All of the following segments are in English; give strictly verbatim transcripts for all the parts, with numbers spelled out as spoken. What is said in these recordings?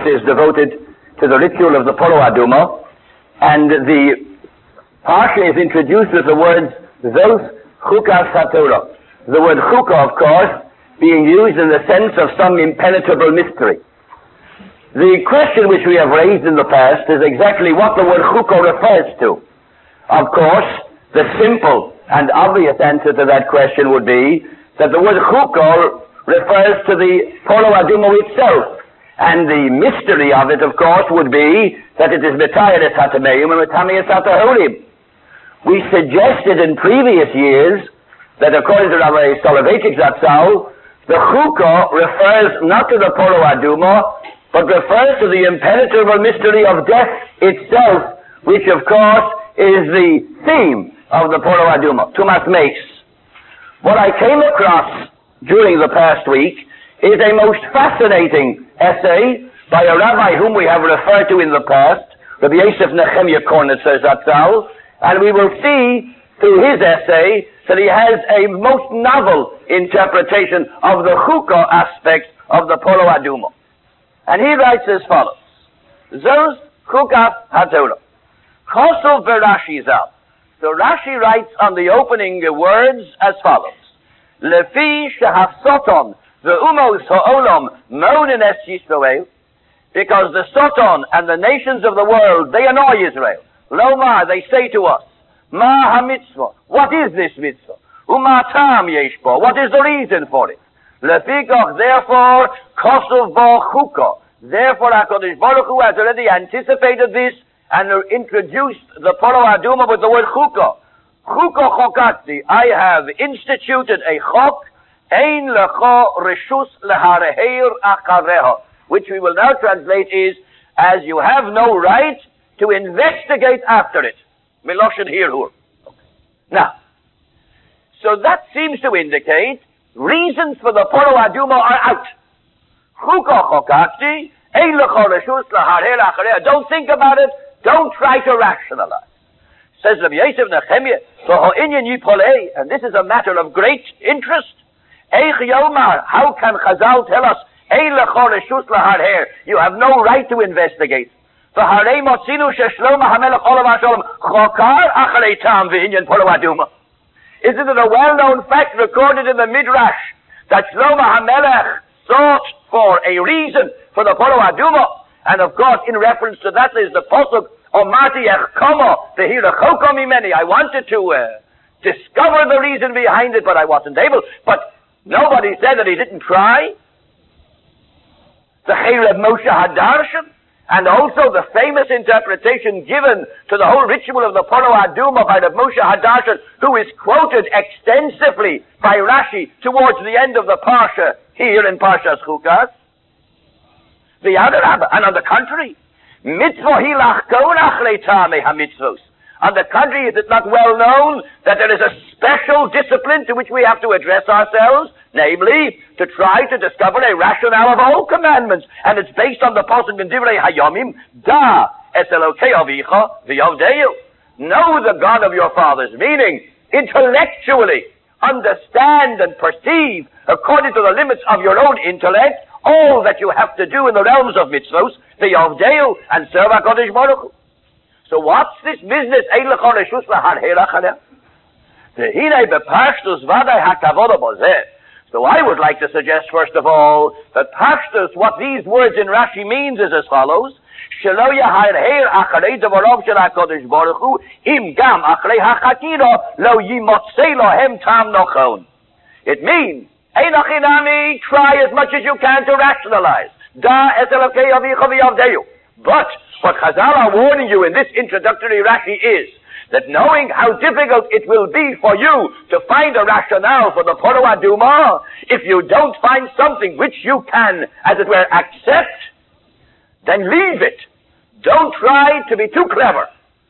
course, is devoted to the ritual of the Polo Aduma, and the Parsha is introduced with the words, Zos Chukas HaTorah. The word Chukah, of course, being used in the sense of some impenetrable mystery. The question which we have raised in the past is exactly what the word Chukah refers to. Of course, the simple and obvious answer to that question would be that the word Chukah refers to the Polo Aduma itself. And the mystery of it, of course, would be that it is Metayeres HaTameim and Metayeres HaTahorim. We suggested in previous years that according to Rabbi Soloveitchik Zatzal, the Chukah refers not to the Polo Aduma, but refers to the impenetrable mystery of death itself, which of course is the theme of the Polo Aduma, Tumas Meis. What I came across during the past week is a most fascinating essay by a rabbi whom we have referred to in the past, Rabbi Yosef Nechemia Kornitzer Zatzal, and we will see through his essay that he has a most novel interpretation of the Chukah aspect of the Polo Aduma. And he writes as follows, Zos Chukah HaTorah. Chosov Berashi Zal. So Rashi writes on the opening words as follows, Lefi Shehafsoton the Umos Ha'olam Monin Es Yisrael, because the Soton and the nations of the world, they annoy Israel. Lomar, they say to us, Ma ha-mitzvah, what is this mitzvah? Uma tam yeshbo, what is the reason for it? Lefikach, therefore, kosov bo chukah. Therefore, HaKadosh Baruch Hu has already anticipated this and introduced the Polo Aduma with the word chukah. Chukah chokati, I have instituted a chok, ein lecho reshus lehareheir achareha, which we will now translate is, as you have no right to investigate after it. Miloshin hirhur. Now, so that seems to indicate reasons for the Polo Aduma are out. Chukah chokati, ein lecho reshus lehareheir achareha. Don't think about it. Don't try to rationalize. Says Rabbi Yosef Nechemia, and this is a matter of great interest. How can Chazal tell us, you have no right to investigate? Isn't it a well-known fact recorded in the Midrash that Shlomo HaMelech sought for a reason for the Polo Aduma? And of course, in reference to that is the Pasuk, Omati echkomo v'hirachokom mimeni. I wanted to uh, discover the reason behind it, but I wasn't able. But nobody said that he didn't try. The Chayrev Moshe Hadarshan, and also the famous interpretation given to the whole ritual of the Polo Aduma by the Moshe Hadarshan, who is quoted extensively by Rashi towards the end of the Parsha here in Parshas Chukas. The other, and on the contrary, mitzvah hilach kon achrei tamei ha-mitzvos. On the contrary, is it not well known that there is a special discipline to which we have to address ourselves, namely, to try to discover a rationale of all commandments, and it's based on the pasuk in Divrei Hayomim, Da es Elokei avicha v'yavdeyu. Know the God of your fathers, meaning intellectually understand and perceive, according to the limits of your own intellect, all that you have to do in the realms of mitzvos, v'yavdeyu, and serve HaKadosh Baruch Hu. So what's this business? So I would like to suggest, first of all, that Pashtus, what these words in Rashi means is as follows. It means, try as much as you can to rationalize. But what Chazal are warning you in this introductory Rashi is that knowing how difficult it will be for you to find a rationale for the Polo Aduma, if you don't find something which you can, as it were, accept, then leave it. Don't try to be too clever.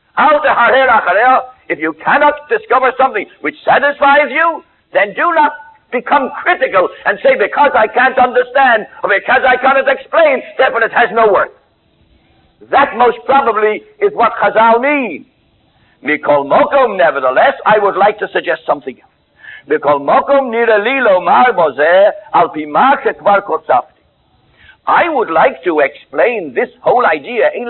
If you cannot discover something which satisfies you, then do not become critical and say, because I can't understand, or because I cannot explain, therefore it has no worth. That most probably is what Chazal mean. Mikol mokom, nevertheless, I would like to suggest something else. Mikol mokom nira li lomar bozeh al pi ma shekvar kotzafti. I would like to explain this whole idea, I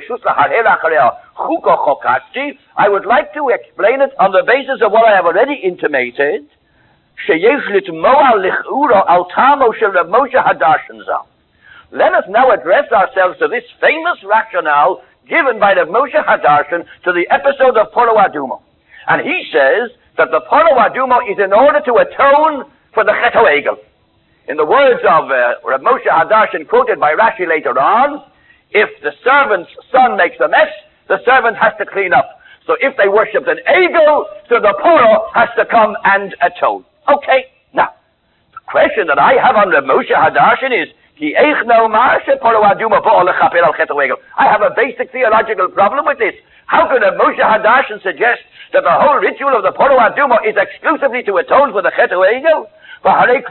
would like to explain it on the basis of what I have already intimated. Let us now address ourselves to this famous rationale given by the Moshe Hadarshan to the episode of Poro Aduma. And he says that the Poro Aduma is in order to atone for the Chet HaEgel. In the words of uh, Rav Moshe Hadarshan, quoted by Rashi later on, if the servant's son makes a mess, the servant has to clean up. So if they worshipped an Egel, so the Poro has to come and atone. Okay, now, the question that I have on Rav Moshe Hadarshan is, I have a basic theological problem with this. How can Rav Moshe Hadarshan suggest that the whole ritual of the Poro Aduma is exclusively to atone for the Chet HaEgel? They were already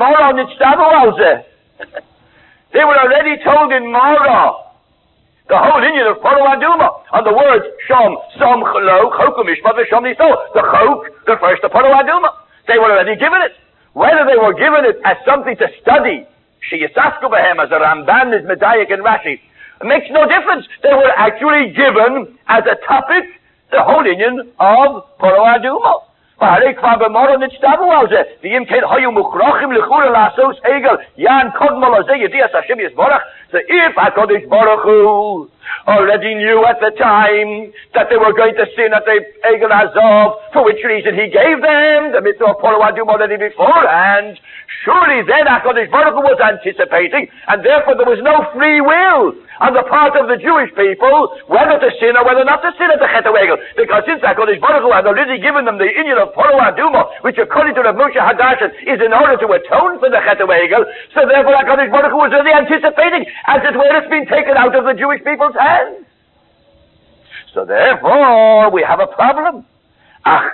told in Mara the whole Indian of Poro Aduma on the words Shom, Som, Chalo, Chokum, Mishpat, Shom, Niso. The Chok refers to Poro Aduma. They were already given it. Whether they were given it as something to study, Sheyisasku Behem, as a Ramban is Medayik and Rashi, it makes no difference. They were actually given as a topic the whole Indian of Poro Aduma. The Imkain Hayu Mukhrachim Lechura Lasos Egel Yan Kodmal Azeh Yedias Hashem Yisborach. So if HaKadosh Baruch Hu already knew at the time that they were going to sin at the Egel Azov, for which reason he gave them the mitzvah of Poro Aduma already beforehand, surely then HaKadosh Baruch Hu was anticipating, and therefore there was no free will on the part of the Jewish people whether to sin or whether not to sin at the Chet HaEgel. Because since HaKadosh Baruch Hu had already given them the Inyan of Poro Aduma, which according to Rav Moshe Hadarshan is in order to atone for the Chet HaEgel, so therefore HaKadosh Baruch Hu was already anticipating, as it were, it's been taken out of the Jewish people's hands. So therefore, we have a problem. But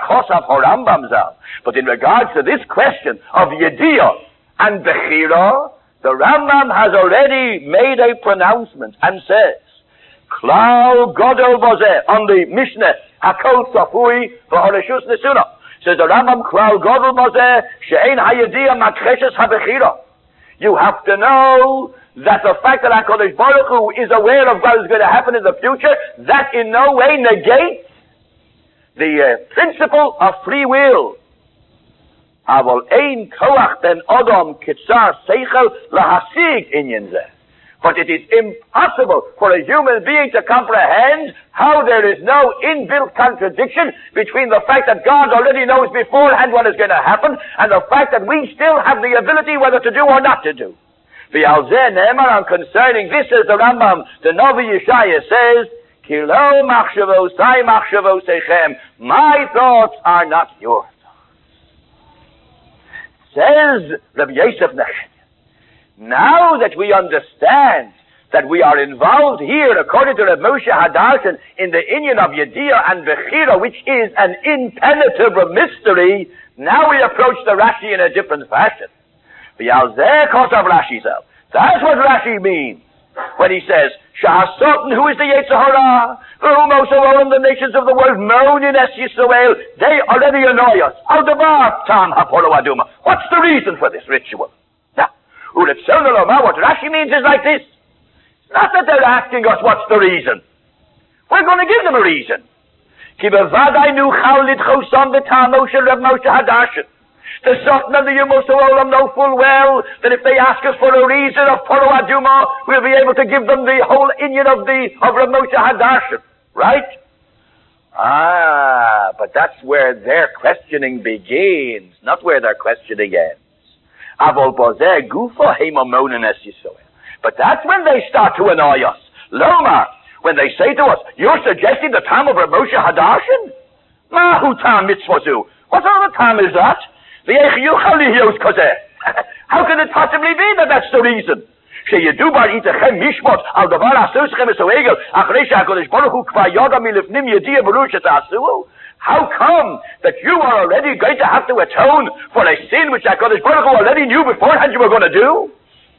in regards to this question of Yediyah and Bechira, the Rambam has already made a pronouncement and says, Klal Godel Bozeh, on the Mishnah, Hakol Safui, V'Horeshus Nesuna. Says the Rambam, Klal Godel Bozeh, She'ein HaYediyah Makreshes HaBechira. You have to know that the fact that HaKadosh Baruch Hu is aware of what is going to happen in the future, that in no way negates the uh, principle of free will. Aval ein koach ben Adam kitzar seichel lahasig inyan zeh. But it is impossible for a human being to comprehend how there is no inbuilt contradiction between the fact that God already knows beforehand what is going to happen and the fact that we still have the ability whether to do or not to do. V'alzeh ne'emar, concerning this, as the Rambam, the Novi Yeshaya says, Ki lo machshavosai machshavosechem, my thoughts are not your thoughts. Says Rabbi Yosef Nechemia, now that we understand that we are involved here, according to Rav Moshe Hadarshan, in the inyan of Yediyah and Bechira, which is an impenetrable mystery, now we approach the Rashi in a different fashion. That's what Rashi means when he says, Shahasatan, who is the Yetzer Hara, the nations of the world moan in Es Yisrael, they already annoy us. Al Davar Tam HaPoro Aduma. What's the reason for this ritual? Now, what Rashi means is like this. It's not that they're asking us what's the reason. We're going to give them a reason. The Sultan and the Yemos Olam know full well that if they ask us for a reason of Poro Aduma, we'll be able to give them the whole inyan of the of Rav Moshe Hadarshan, right? Ah, but that's where their questioning begins, not where their questioning ends. Avol Bozeh Gufa Heimomonen Es Yisrael. But that's when they start to annoy us. Lomar, when they say to us, "You're suggesting the time of Rav Moshe Hadarshan? Mahu tam mitzvazu. What sort of a time is that? How can it possibly be that that's the reason? How come that you are already going to have to atone for a sin which HaKadosh Baruch Hu already knew beforehand you were going to do?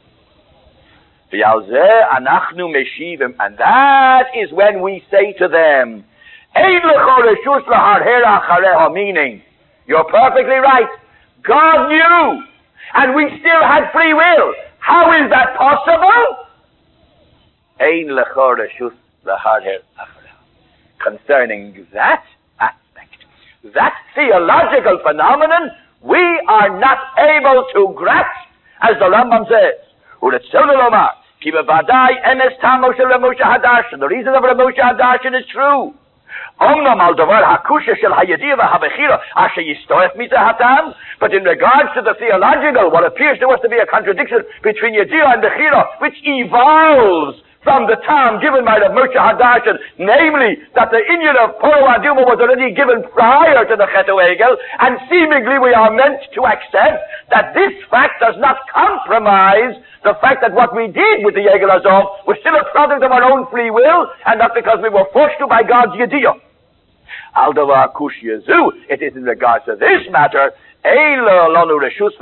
And that is when we say to them, meaning, you're perfectly right. God knew, and we still had free will. How is that possible? Ein lechor reshus lahar her achra. Concerning that aspect, that theological phenomenon, we are not able to grasp, as the Rambam says. Uretzonu lomar, ki bevadai emes tamo shel Rav Moshe Hadarshan. The reason of Rav Moshe Hadarshan is true. Omnam al davar hakusha shel hayadiyah v'habechira asher yistoef mita hatam. But in regards to the theological, what appears to us to be a contradiction between yadiyah and bechira, which evolves from the time given by the Moshe Hadarshan, namely that the inyan of Poro Aduma was already given prior to the Chet Egel, and seemingly we are meant to accept that this fact does not compromise the fact that what we did with the Egel Azov was still a product of our own free will, and not because we were forced to by God's Yediyah. Al davar kush yazu, it is in regards to this matter, so therefore,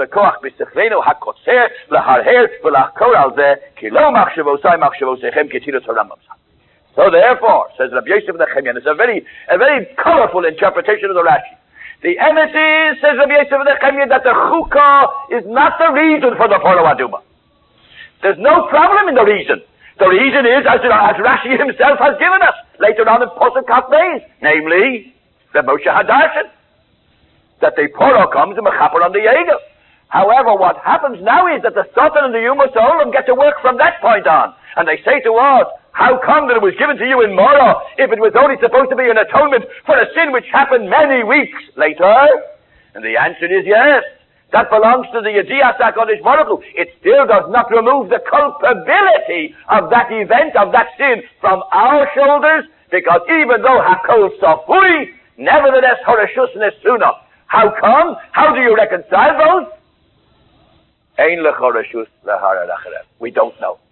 says Rabbi Yosef Nechemiah, it's a very, a very colorful interpretation of the Rashi. The emes is, says Rabbi Yosef Nechemiah, that the chukah is not the reason for the Poro Aduma. There's no problem in the reason. The reason is, as, as Rashi himself has given us, later on in Posuk Kaf Beis, namely, the Moshe Hadarshan, that the Poro comes and mechaper on the Yegel. However, what happens now is that the Satan and the Yuma Olam get to work from that point on. And they say to us, how come that it was given to you in Mora if it was only supposed to be an atonement for a sin which happened many weeks later? And the answer is yes. That belongs to the Yediyah HaKadosh Baruch Hu. It still does not remove the culpability of that event, of that sin, from our shoulders, because even though Hakol Safui, nevertheless Horeshus Nesuna. How come? How do you reconcile those? We don't know.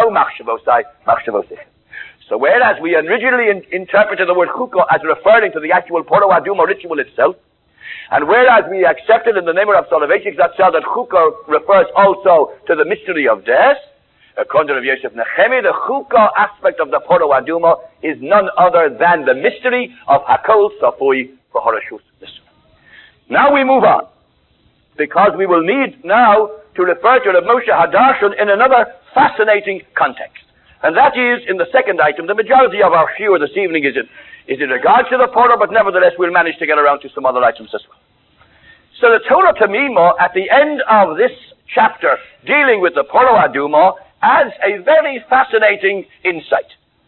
So whereas we originally in, interpreted the word chukah as referring to the actual Poro Aduma ritual itself, and whereas we accepted in the name of Soloveitchik that that chukah refers also to the mystery of death, according to Rav Yosef Nechemiah, the chukah aspect of the Poro Aduma is none other than the mystery of Hakol Safui for Horeshus Nesuna. Now we move on, because we will need now to refer to Rav Moshe Hadarshan in another fascinating context. And that is, in the second item, the majority of our shiur this evening is in, is in regards to the Poro, but nevertheless we'll manage to get around to some other items as well. So the Torah Tamima, at the end of this chapter, dealing with the Poro Aduma, adds a very fascinating insight.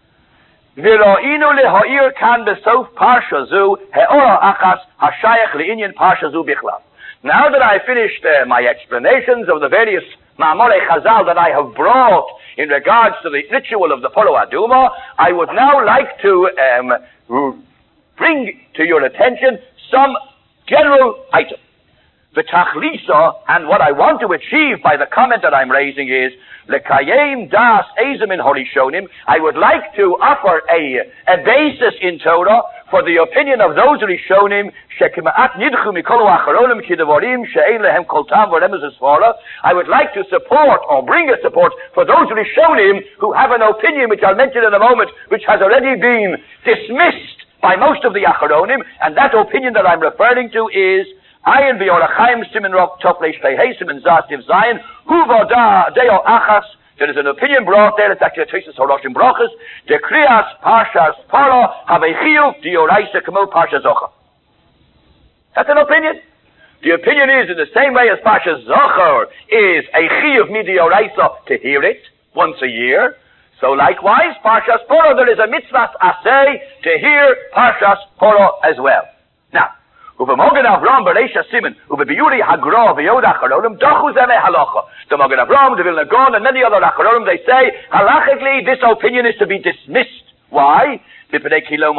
V'ro'inu leho'ir kan besof parsha zu he'ora achas hashayach le'inyan parsha zu bichlal. Now that I finished uh, my explanations of the various ma'amorei chazal that I have brought in regards to the ritual of the Poro Aduma, I would now like to um, bring to your attention some general items. The tachlisa, and what I want to achieve by the comment that I'm raising is, lekayim das ezim in horishonim, I would like to offer a, a basis in Torah for the opinion of those rishonim, shekima'at nidchu mikolu acharonim kidevorim she'ein lehem kol tam v'remez esvara. I would like to support, or bring a support, for those rishonim who have an opinion which I'll mention in a moment, which has already been dismissed by most of the acharonim, and that opinion that I'm referring to is Ayin v'Yorachaim Simin Rok Tofleish Pehei Simin Zastiv Zayin Huvoda Deo Achas. There is an opinion brought there. It's actually a Tesis Horoshim Brochus. De Kriyas Parshas Paro Havechiu Dioraisa Kamo Parsha Zocha. That's an opinion. The opinion is in the same way as Parsha Zocher is a Chiyuv Midioraisa to hear it once a year. So likewise, Parshas Paro, there is a mitzvah asay to hear Parshas Paro as well. Now, the Magen Avraham, the Magen Avraham, the Vilna Gaon, and many other Acharonim, they say, halachically, this opinion is to be dismissed. Why? Because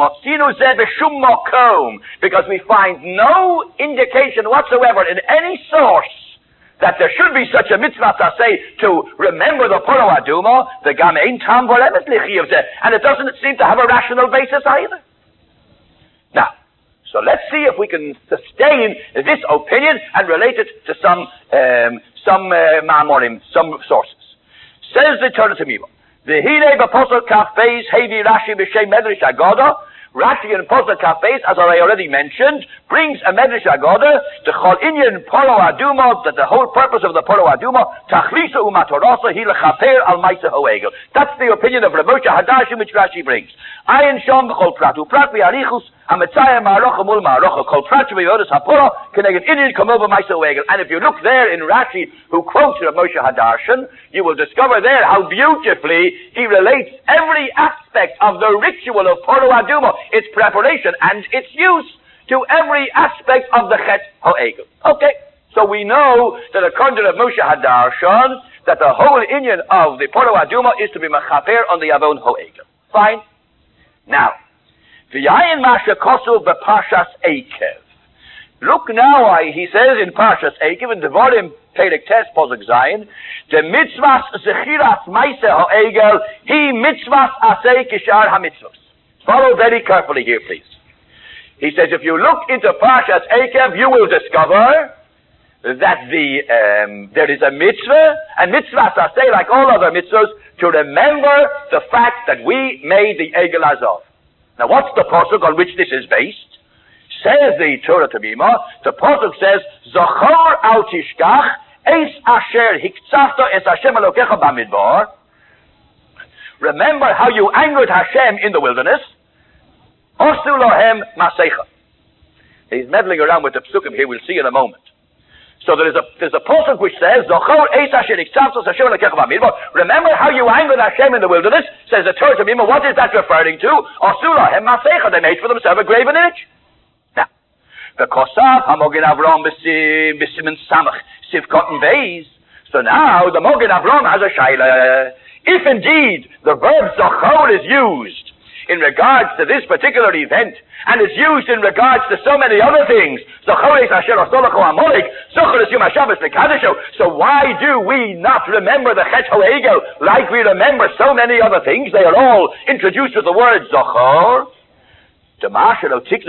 we find no indication whatsoever in any source that there should be such a mitzvah to say to remember the Poro Aduma, the Gam Ein Tam Voremet Lichiyuv, and it doesn't seem to have a rational basis either. Now, so let's see if we can sustain this opinion and relate it to some um, some uh, ma'amorim, some sources. Says the Torah Tamima, V'hinei b'posel kaf beis hevi Rashi b'shem Medrash Agoda Rashi and Posuk Kafes, as I already mentioned, brings a Medrash Agoda, the Chol Inyan Poro Aduma, that the whole purpose of the Poro Aduma, Tachlisa Umatorasa, Hi Lechaper Al Maisa Hoegel. That's the opinion of Rav Moshe Hadashim, which Rashi brings. Ayin Shom B'chol Prat, Uprat V'Arichus, HaMetzayah Ma'arocha Mul Ma'arocha, Kol Prat V'Yodas HaPoro, Keneged Inyan Kamova Maisa Hoegel. And if you look there in Rashi, who quotes Rav Moshe Hadashim, you will discover there how beautifully he relates every aspect of the ritual of Poro Aduma, its preparation and its use, to every aspect of the Chet Ho'egel. Okay, so we know that according to Rav Moshe Hadarshan, that the whole inyan of the Poro Aduma is to be mechaper on the Avon Ho'egel. Fine. Now, V'yayin Masha Kosuv B'Parshas Eikev. Look now, I, he says in Parshas Eikev, in Devarim Perek Tes Posuk Zayin, the mitzvahs zechiras Maise Ho'egel, he mitzvahs asei kishar ha-mitzvahs. Follow very carefully here, please. He says, if you look into Parshas Eikev, you will discover that the um, there is a mitzvah, and mitzvahs asei, like all other mitzvahs, to remember the fact that we made the Egel Azov. Now, what's the pasuk on which this is based? Says the Torah Tamima, the pasuk says, Zochor al tishkach es asher hiktzafta es Hashem Elokecha b'midbar. Remember how you angered Hashem in the wilderness. Osu lohem masecha. He's meddling around with the psukim here, we'll see in a moment. So there is a there's a pasuk which says, Zochor es asher hiktzafta es Hashem Elokecha b'midbar. Remember how you angered Hashem in the wilderness, says the Torah Tamima. What is that referring to? Osu lohem masecha. They made for themselves a graven image. The Kosav HaMogen Avram B'Simen Samach Sivkot and Beis. So now the Mogen Avram has a shaila. If indeed the verb Zochor is used in regards to this particular event, and it's used in regards to so many other things, Zochor is Asher Osolacho HaMolik, Zochor is Yom HaShabbos L'Kadisho. So why do we not remember the Chet HaEgel like we remember so many other things? They are all introduced with the word Zochor. You know why?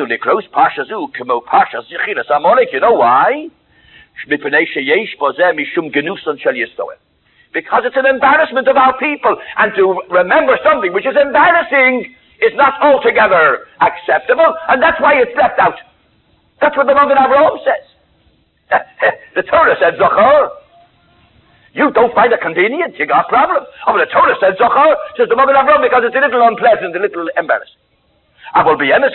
Because it's an embarrassment of our people, and to remember something which is embarrassing is not altogether acceptable, and that's why it's left out. That's what the Mogen Avraham says. The Torah said Zochor. You don't find it convenient, you got a problem. Oh, but the Torah said Zochor, says the Mogen Avraham, because it's a little unpleasant, a little embarrassing. That's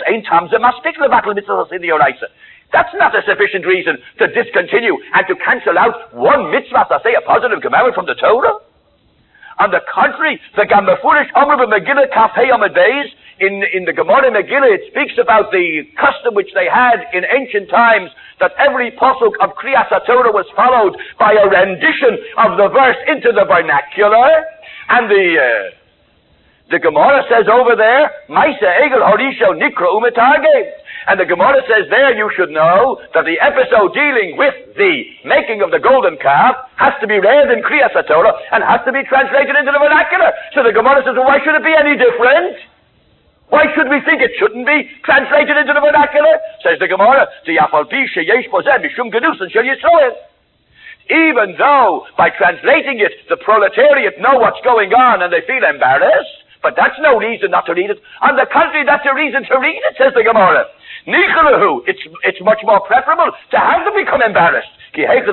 not a sufficient reason to discontinue and to cancel out one mitzvah, to say a positive commandment from the Torah. On the contrary, the Gamafurish Amr Megillah Kafei Amid Beis, in in the Gemara Megillah, it speaks about the custom which they had in ancient times, that every pasuk of Kriyas HaTorah was followed by a rendition of the verse into the vernacular, and the uh, The Gemara says over there, Maisa Egel Horisho Nikra Umetarge. And the Gemara says there, you should know that the episode dealing with the making of the golden calf has to be read in Kriyas HaTorah and has to be translated into the vernacular. So the Gemara says, well, why should it be any different? Why should we think it shouldn't be translated into the vernacular? Says the Gemara, even though by translating it, the proletariat know what's going on and they feel embarrassed, but that's no reason not to read it. On the contrary, that's a reason to read it, says the Gemara. Nichalahu, it's it's much more preferable to have them become embarrassed. Because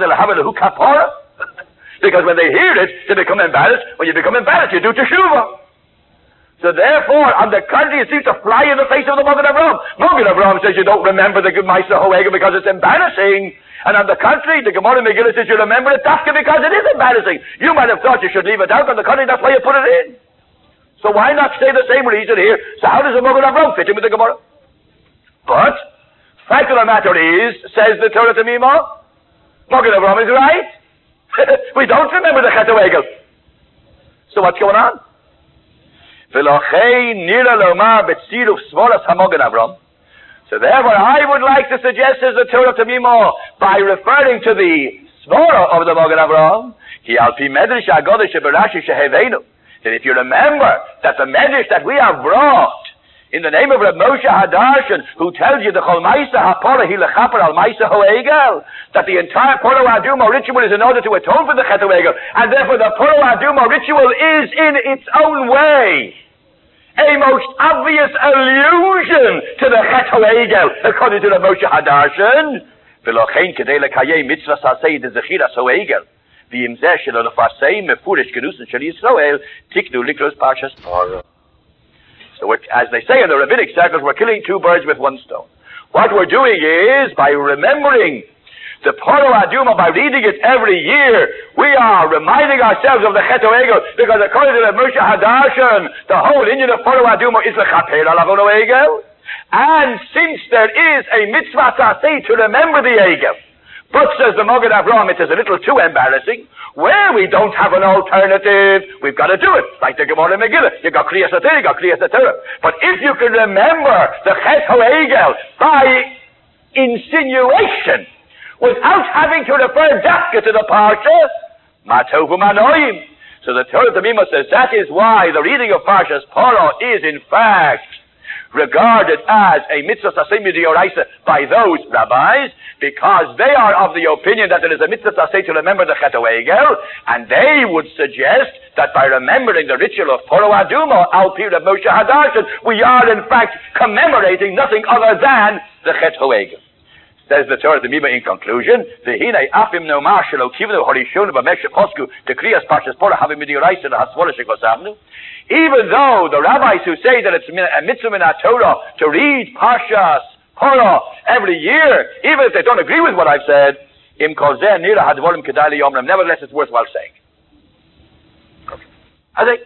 when they hear it, they become embarrassed. When you become embarrassed, you do teshuvah. So therefore, on the contrary, it seems to fly in the face of the Mogen Avraham. Mogen Avraham says you don't remember the Ma'aser Ho'egel because it's embarrassing. And on the contrary, the Gemara Megillah says you remember it dafka because it is embarrassing. You might have thought you should leave it out. On the contrary, that's why you put it in. So why not say the same reason here? So how does the Mogen Avraham fit in with the Gemara? But, fact of the matter is, says the Torah Tamima, Mogen Avraham is right. We don't remember the Chet HaEgel. So what's going on? So therefore, I would like to suggest, says the Torah Tamima, by referring to the Svara of the Mogen Avraham, that if you remember that the medrash that we have brought in the name of Rav Moshe Hadarshan, who tells you the Chol Ma'isa HaPorah Hi Lechaper Al Ma'isa Ho'egel, that the entire Poro Aduma ritual is in order to atone for the Chet HaEgel, and therefore the Poro Aduma ritual is in its own way a most obvious allusion to the Chet HaEgel, according to the Moshe Hadarshan. V'lochein kedei lekayei mitzvah sasei de zechiras HaEgel. V'im zeh shelo lefarsei mefurish genusen shel Yisrael tiknu likros parshas Parah. So we're, as they say in the rabbinic circles, we're killing two birds with one stone. What we're doing is, by remembering the Paro Aduma, by reading it every year, we are reminding ourselves of the Chet HaEgel, because according to the Moshe Hadarshan, the whole Indian of Paro Aduma is the Chaper al Avon HaEgel. And since there is a mitzvah taseh to remember the Egel, but says the Mogen Avraham, it is a little too embarrassing, where we don't have an alternative, we've got to do it. Like the Gemara Megillah, you got Kriyas HaTorah, you got Kriyas HaTorah. But if you can remember the Chet HaEgel by insinuation, without having to refer dafka to the parsha, Matovu Manoim. So the Torah Tamima says that is why the reading of Parshas Parah is in fact regarded as a mitzvah saseh midioraisa by those rabbis, because they are of the opinion that it is a mitzvah saseh to remember the Chet HaEgel, and they would suggest that by remembering the ritual of Paro Aduma, al pi Reb Moshe Hadarshan, we are in fact commemorating nothing other than the Chet HaEgel. Says the Torah Tamima in conclusion, V'hinei afim nomar shelo kivnu horishonu b'meshe posku tekriyas parshas Parah havim midioraisa lahasvora shekosavnu. Even though the rabbis who say that it's a mitzvah in our Torah to read Parshas Parah every year, even if they don't agree with what I've said, im kol zeh nira hadvorim kedai liyomrim, nevertheless it's worthwhile saying. I think,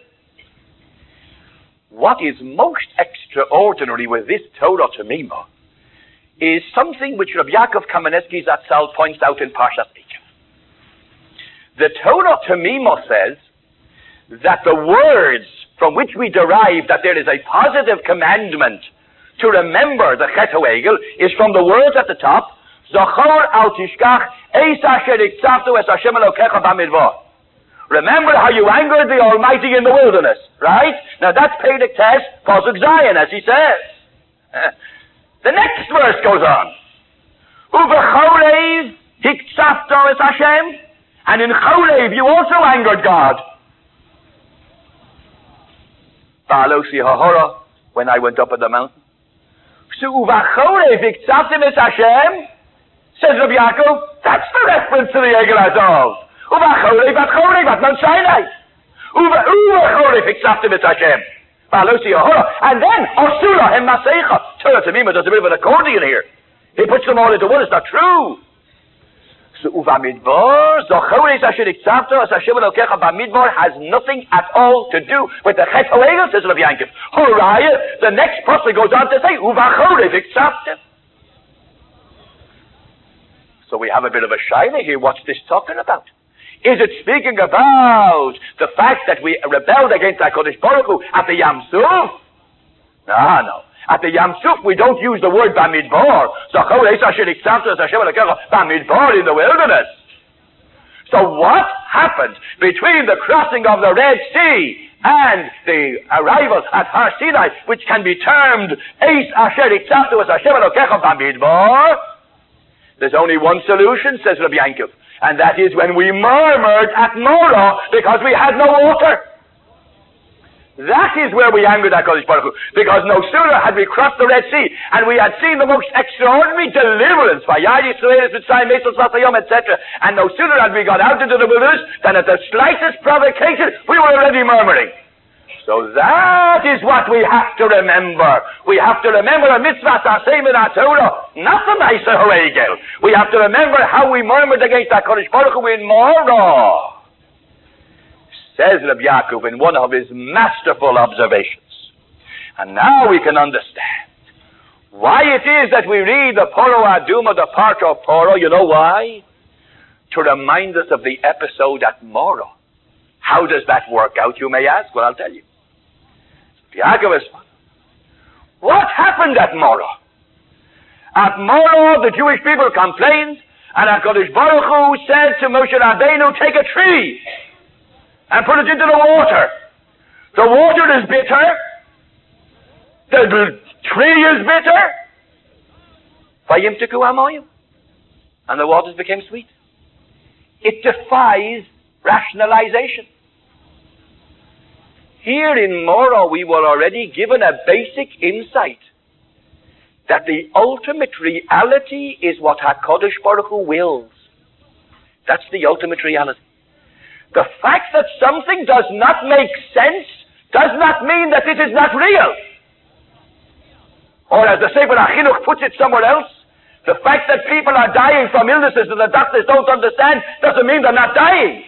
what is most extraordinary with this Torah Tamima is something which Rabbi Yaakov Kamenetsky Zatzal points out in Parshas Eikev. The Torah Tamima says that the words from which we derive that there is a positive commandment to remember the Chet HaEgel is from the words at the top, Zachor al tishkach eis asher iktzavtu es Hashem Elokecha b'midbar. Remember how you angered the Almighty in the wilderness, right? Now that's Perek Tes, Pasuk Zion, as he says. The next verse goes on. Uvecholev hiktzavtu es Hashem, and in Cholev you also angered God. Ba'alosi hahora, when I went up at the mountain. So uvacholev hiktzavtu es Hashem, says Rabbi Yaakov, that's the reference to the Egel Azov. Uvacholev at Cholev at Mount Sinai. Uvacholev hiktzavtu es Hashem. And then, Osula and Masecha. Torah Tamima does a bit of an accordion here. He puts them all into one. It's not true. So, Uva Midbar, Zochoris Asher Iktzavto, as Hashem Elokecha Bamidbar has nothing at all to do with the Chet HaEgel, says Rav Yankiv. Horaya, the next prophet goes on to say, Uva Choris Iktzavto. So we have a bit of a shayla here. What's this talking about? Is it speaking about the fact that we rebelled against HaKadosh Baruch Hu at the Yam Suf? No, no. At the Yam Suf, we don't use the word Bamidbar. Bamidbar in the wilderness. So what happened between the crossing of the Red Sea and the arrival at Har Sinai, which can be termed Eis Asher Iktzavtu es Hashem Elokecha Bamidbar? There's only one solution, says Rabbi Yankiv. And that is when we murmured at Morah because we had no water. That is where we angered HaKadosh Baruch Hu. Because no sooner had we crossed the Red Sea and we had seen the most extraordinary deliverance by Yad Yisrael, Mitzrayim, Mesol Sasayom, et cetera. And no sooner had we got out into the wilderness than at the slightest provocation we were already murmuring. So that is what we have to remember. We have to remember a mitzvah taseh min Torah, not the Ma'aser HaEgel. We have to remember how we murmured against HaKadosh Baruch Hu in Morah. Says Rabbi Yaakov in one of his masterful observations. And now we can understand why it is that we read the Paro Aduma, the part of Paro. You know why? To remind us of the episode at Morah. How does that work out, you may ask? Well, I'll tell you. Yaakov is, what happened at Morah? At Morah, the Jewish people complained, and HaKadosh Baruch Hu said to Moshe Rabbeinu, take a tree and put it into the water. The water is bitter. The tree is bitter. Vayimtiku hamayim. And the waters became sweet. It defies rationalization. Here in Morah we were already given a basic insight that the ultimate reality is what HaKadosh Baruch Hu wills. That's the ultimate reality. The fact that something does not make sense does not mean that it is not real. Or as the Sefer HaChinuch puts it somewhere else, the fact that people are dying from illnesses that the doctors don't understand doesn't mean they're not dying.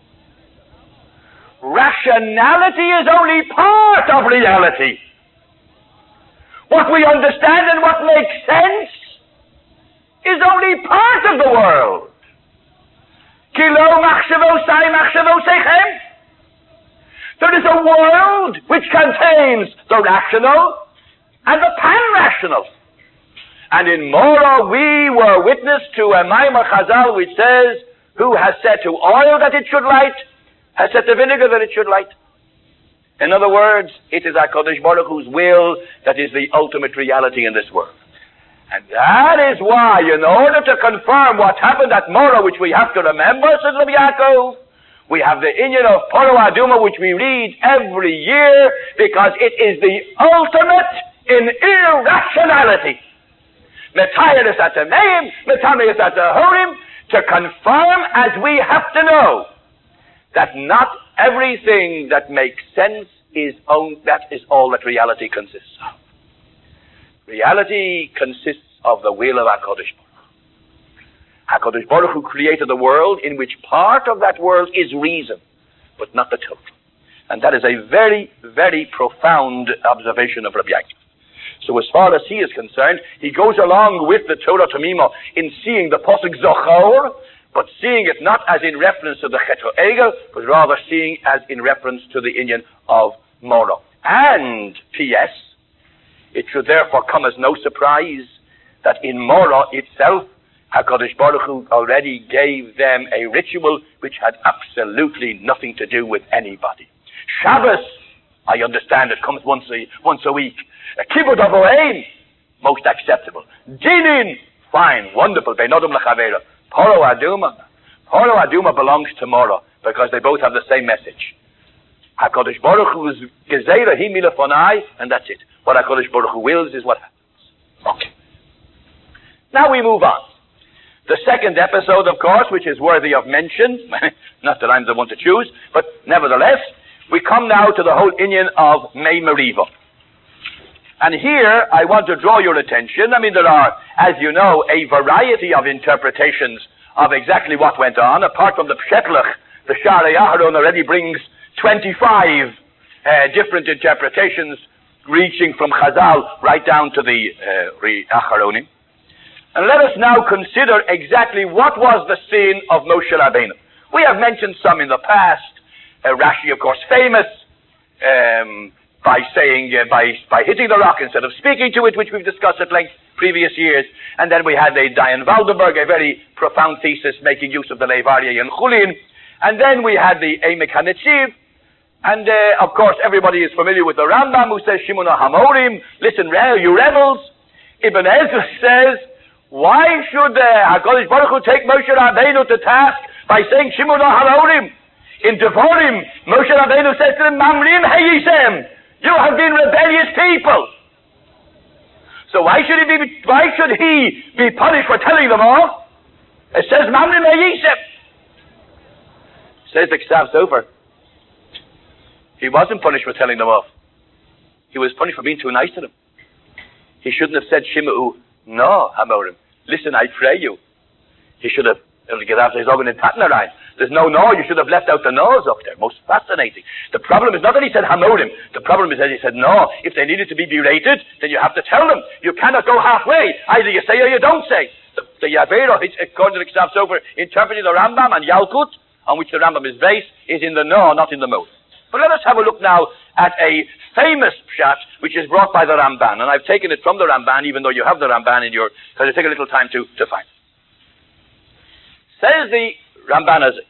Rationality is only part of reality. What we understand and what makes sense is only part of the world. There is a world which contains the rational and the pan-rational. And in Morah we were witness to a Maimar Chazal which says, who has said to oil that it should light, has said to vinegar that it should light. In other words, it is HaKadosh Baruch Hu's will that is the ultimate reality in this world. And that is why, in order to confirm what happened at Morah, which we have to remember, says Rabbi Yaakov, we have the inyan of Paro Aduma, which we read every year, because it is the ultimate in irrationality. Metayris atameim, metayris atahorim, to confirm as we have to know that not everything that makes sense is own, that is all that reality consists of. Reality consists of the will of HaKadosh Baruch Hu. HaKadosh Baruch Hu created the world in which part of that world is reason, but not the total. And that is a very, very profound observation of Rabbi Yaakov. So as far as he is concerned, he goes along with the Torah Tamima in seeing the Pasuk Zochor, but seeing it not as in reference to the Chet HaEgel, but rather seeing as in reference to the inyan of Morah. And P S It should therefore come as no surprise that in Morah itself, HaKadosh Baruch Hu already gave them a ritual which had absolutely nothing to do with anybody. Shabbos, I understand it comes once a, once a week. A Kibbutz Avoim, most acceptable. Dinin, fine, wonderful. Beinodom Lechavera. Paro Aduma. Paro Aduma belongs to Morah because they both have the same message. HaKadosh Baruch Hu's Gezeira Hi Milafonai, and that's it. What HaKadosh Baruch Hu wills is what happens. Okay. Now we move on. The second episode, of course, which is worthy of mention, not that I'm the one to choose, but nevertheless, we come now to the whole inyan of Mei Meriva. And here, I want to draw your attention. I mean, there are, as you know, a variety of interpretations of exactly what went on. Apart from the Pshetlach, the Sharei Aharon already brings twenty-five uh, different interpretations, reaching from Chazal right down to the uh, Acharonim. And let us now consider exactly what was the sin of Moshe Rabbeinu. We have mentioned some in the past. Uh, Rashi, of course, famous um, by saying, uh, by by hitting the rock instead of speaking to it, which we've discussed at length previous years. And then we had a Diane Waldenberg, a very profound thesis making use of the Levaria and Chulin. And then we had the Emek HaNetziv. And, uh, of course, everybody is familiar with the Rambam who says, Shimon HaMorim, listen, you rebels. Ibn Ezra says, why should uh, HaKadosh Baruch Hu take Moshe Rabbeinu to task by saying Shimon HaMorim? In Devarim, Moshe Rabbeinu says to them, Mamrim Hayisem, you have been rebellious people. So why should he be, why should he be punished for telling them off? It says Mamrim Hayisem. Says the Ksav Sofer. He wasn't punished for telling them off. He was punished for being too nice to them. He shouldn't have said Shim'u, no, Hamorim. Listen, I pray you. He should have, there's no no, you should have left out the no's up there. Most fascinating. The problem is not that he said Hamorim. The problem is that he said no. If they needed to be berated, then you have to tell them. You cannot go halfway. Either you say or you don't say. The, the Yavero, according to the Ksav Sofer, interpreting the Rambam and Yalkut, on which the Rambam is based, is in the no, not in the mo. But let us have a look now at a famous pshat which is brought by the Ramban, and I've taken it from the Ramban, even though you have the Ramban in your, because it take a little time to, to find. Says the Ramban as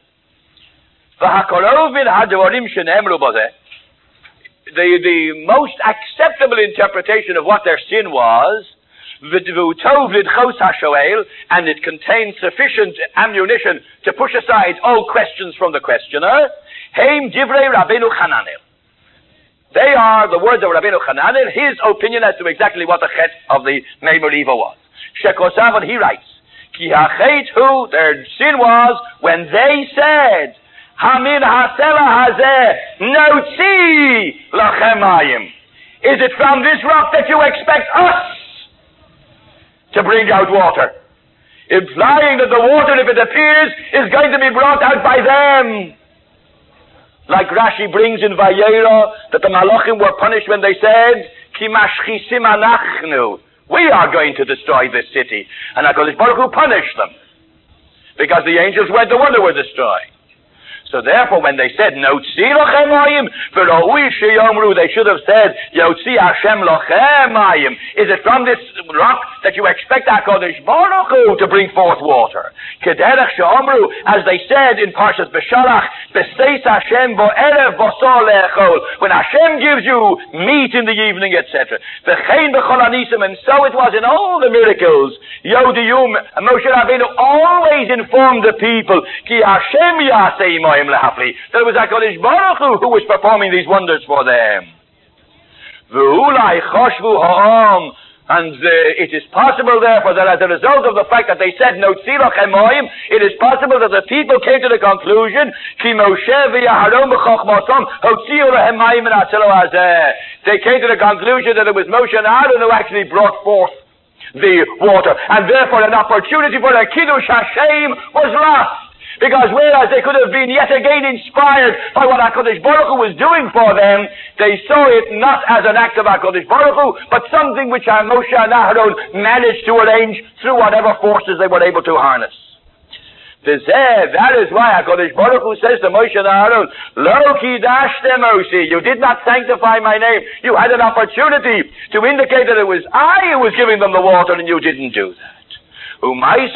the the most acceptable interpretation of what their sin was, and it contains sufficient ammunition to push aside all questions from the questioner. Heim divrei Rabbeinu Hananel. They are the words of Rabbeinu Hananel, his opinion as to exactly what the chet of the Mei Meriva was. Shekosav, he writes, Ki hachet hu, their sin was when they said, Hamin hasela hazeh, notzi lachem mayim. Is it from this rock that you expect us to bring out water? Implying that the water, if it appears, is going to be brought out by them. Like Rashi brings in Vayera, that the Malachim were punished when they said, Ki mashchisim anachnu. We are going to destroy this city. And HaKadosh Baruch Hu punished them. Because the angels weren't the one who were destroyed. So therefore, when they said, Notzi lochem mayim, v'ro'ui sheyomru, they should have said, Yotzi Hashem lochem mayim. Is it from this rock that you expect HaKadosh Baruch Hu to bring forth water? Kederech she'omru, as they said in Parshas Beshalach, B'seis Hashem bo'erev b'sor le'echol. When Hashem gives you meat in the evening, et cetera. V'chein b'chol anisim, and so it was in all the miracles. Yodiyum, Moshe Rabbeinu always informed the people, Ki Hashem yasei mayim. That it was HaKadosh Baruch Hu who was performing these wonders for them. And uh, it is possible, therefore, that as a result of the fact that they said, No tzilach emoim, it is possible that the people came to the conclusion, Ki Moshe v'Yaharon b'chochmatom, hotziu lehem mayim min hatzelo hazeh. They came to the conclusion that it was Moshe and Aaron who actually brought forth the water. And therefore an opportunity for the Kiddush Hashem was lost. Because whereas they could have been yet again inspired by what HaKadosh Baruch Hu was doing for them, they saw it not as an act of HaKadosh Baruch Hu, but something which Moshe and Aaron managed to arrange through whatever forces they were able to harness. That is why HaKadosh Baruch Hu says to Moshe and Aaron, Lo kidashtem osi, you did not sanctify my name. You had an opportunity to indicate that it was I who was giving them the water and you didn't do that. And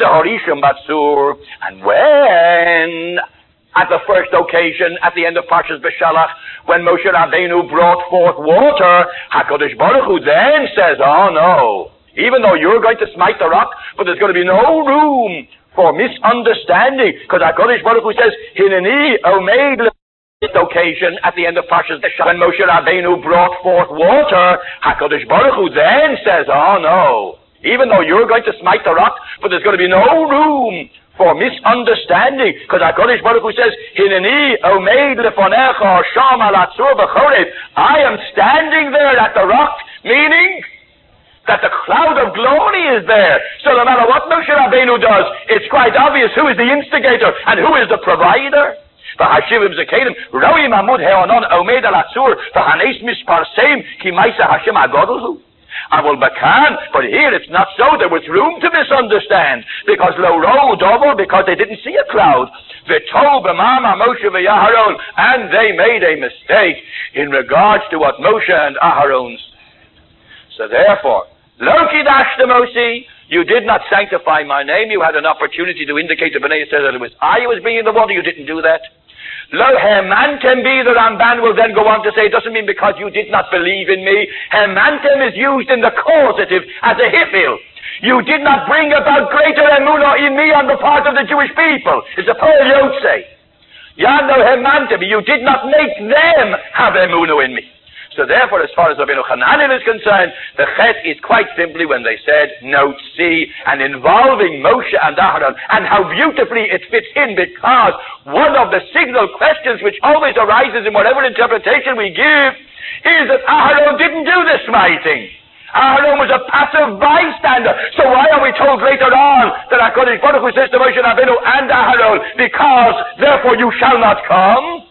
when, at the first occasion, at the end of Parshas Beshalach, when Moshe Rabbeinu brought forth water, HaKadosh Baruch Hu then says, oh no, even though you're going to smite the rock, but there's going to be no room for misunderstanding, because HaKadosh Baruch Hu says, Hineni omeid le occasion, at the end of Parshas Beshalach, when Moshe Rabbeinu brought forth water, HaKadosh Baruch Hu then says, oh no, even though you're going to smite the rock, but there's going to be no room for misunderstanding, because HaKadosh Baruch Hu says, Hineni omeid lefonecha sham al atzur b'chorev. I am standing there at the rock, meaning that the cloud of glory is there. So no matter what Moshe Rabbeinu does, it's quite obvious who is the instigator and who is the provider. V'hashivim zekedim roim amud heonon omeid al atzur v'hanes misparseim ki maisa Hashem agodolhu. I will bakan, but here it's not so. There was room to misunderstand, because lo ro dovo, because they didn't see a cloud. V'tol b'mama Moshe v'Yaharon, and they made a mistake in regards to what Moshe and Aharon said. So therefore, lo kidashtem osi, you did not sanctify my name. You had an opportunity to indicate to Bnei Yisrael that it was I who was bringing the water. You didn't do that. Lo hemantem be, the Ramban will then go on to say, it doesn't mean because you did not believe in me. Hemantem is used in the causative as a hifil. You did not bring about greater emunah in me on the part of the Jewish people. It's a Paul Yotze. Yano hemantem, you did not make them have emunah in me. So therefore, as far as Rabbeinu Hananel is concerned, the chet is quite simply when they said, note C, and involving Moshe and Aharon, and how beautifully it fits in, because one of the signal questions which always arises in whatever interpretation we give is that Aharon didn't do the smiting. Aharon was a passive bystander. So why are we told later on that HaKadosh Baruch Hu says to Moshe Rabbeinu and Aharon, because therefore you shall not come?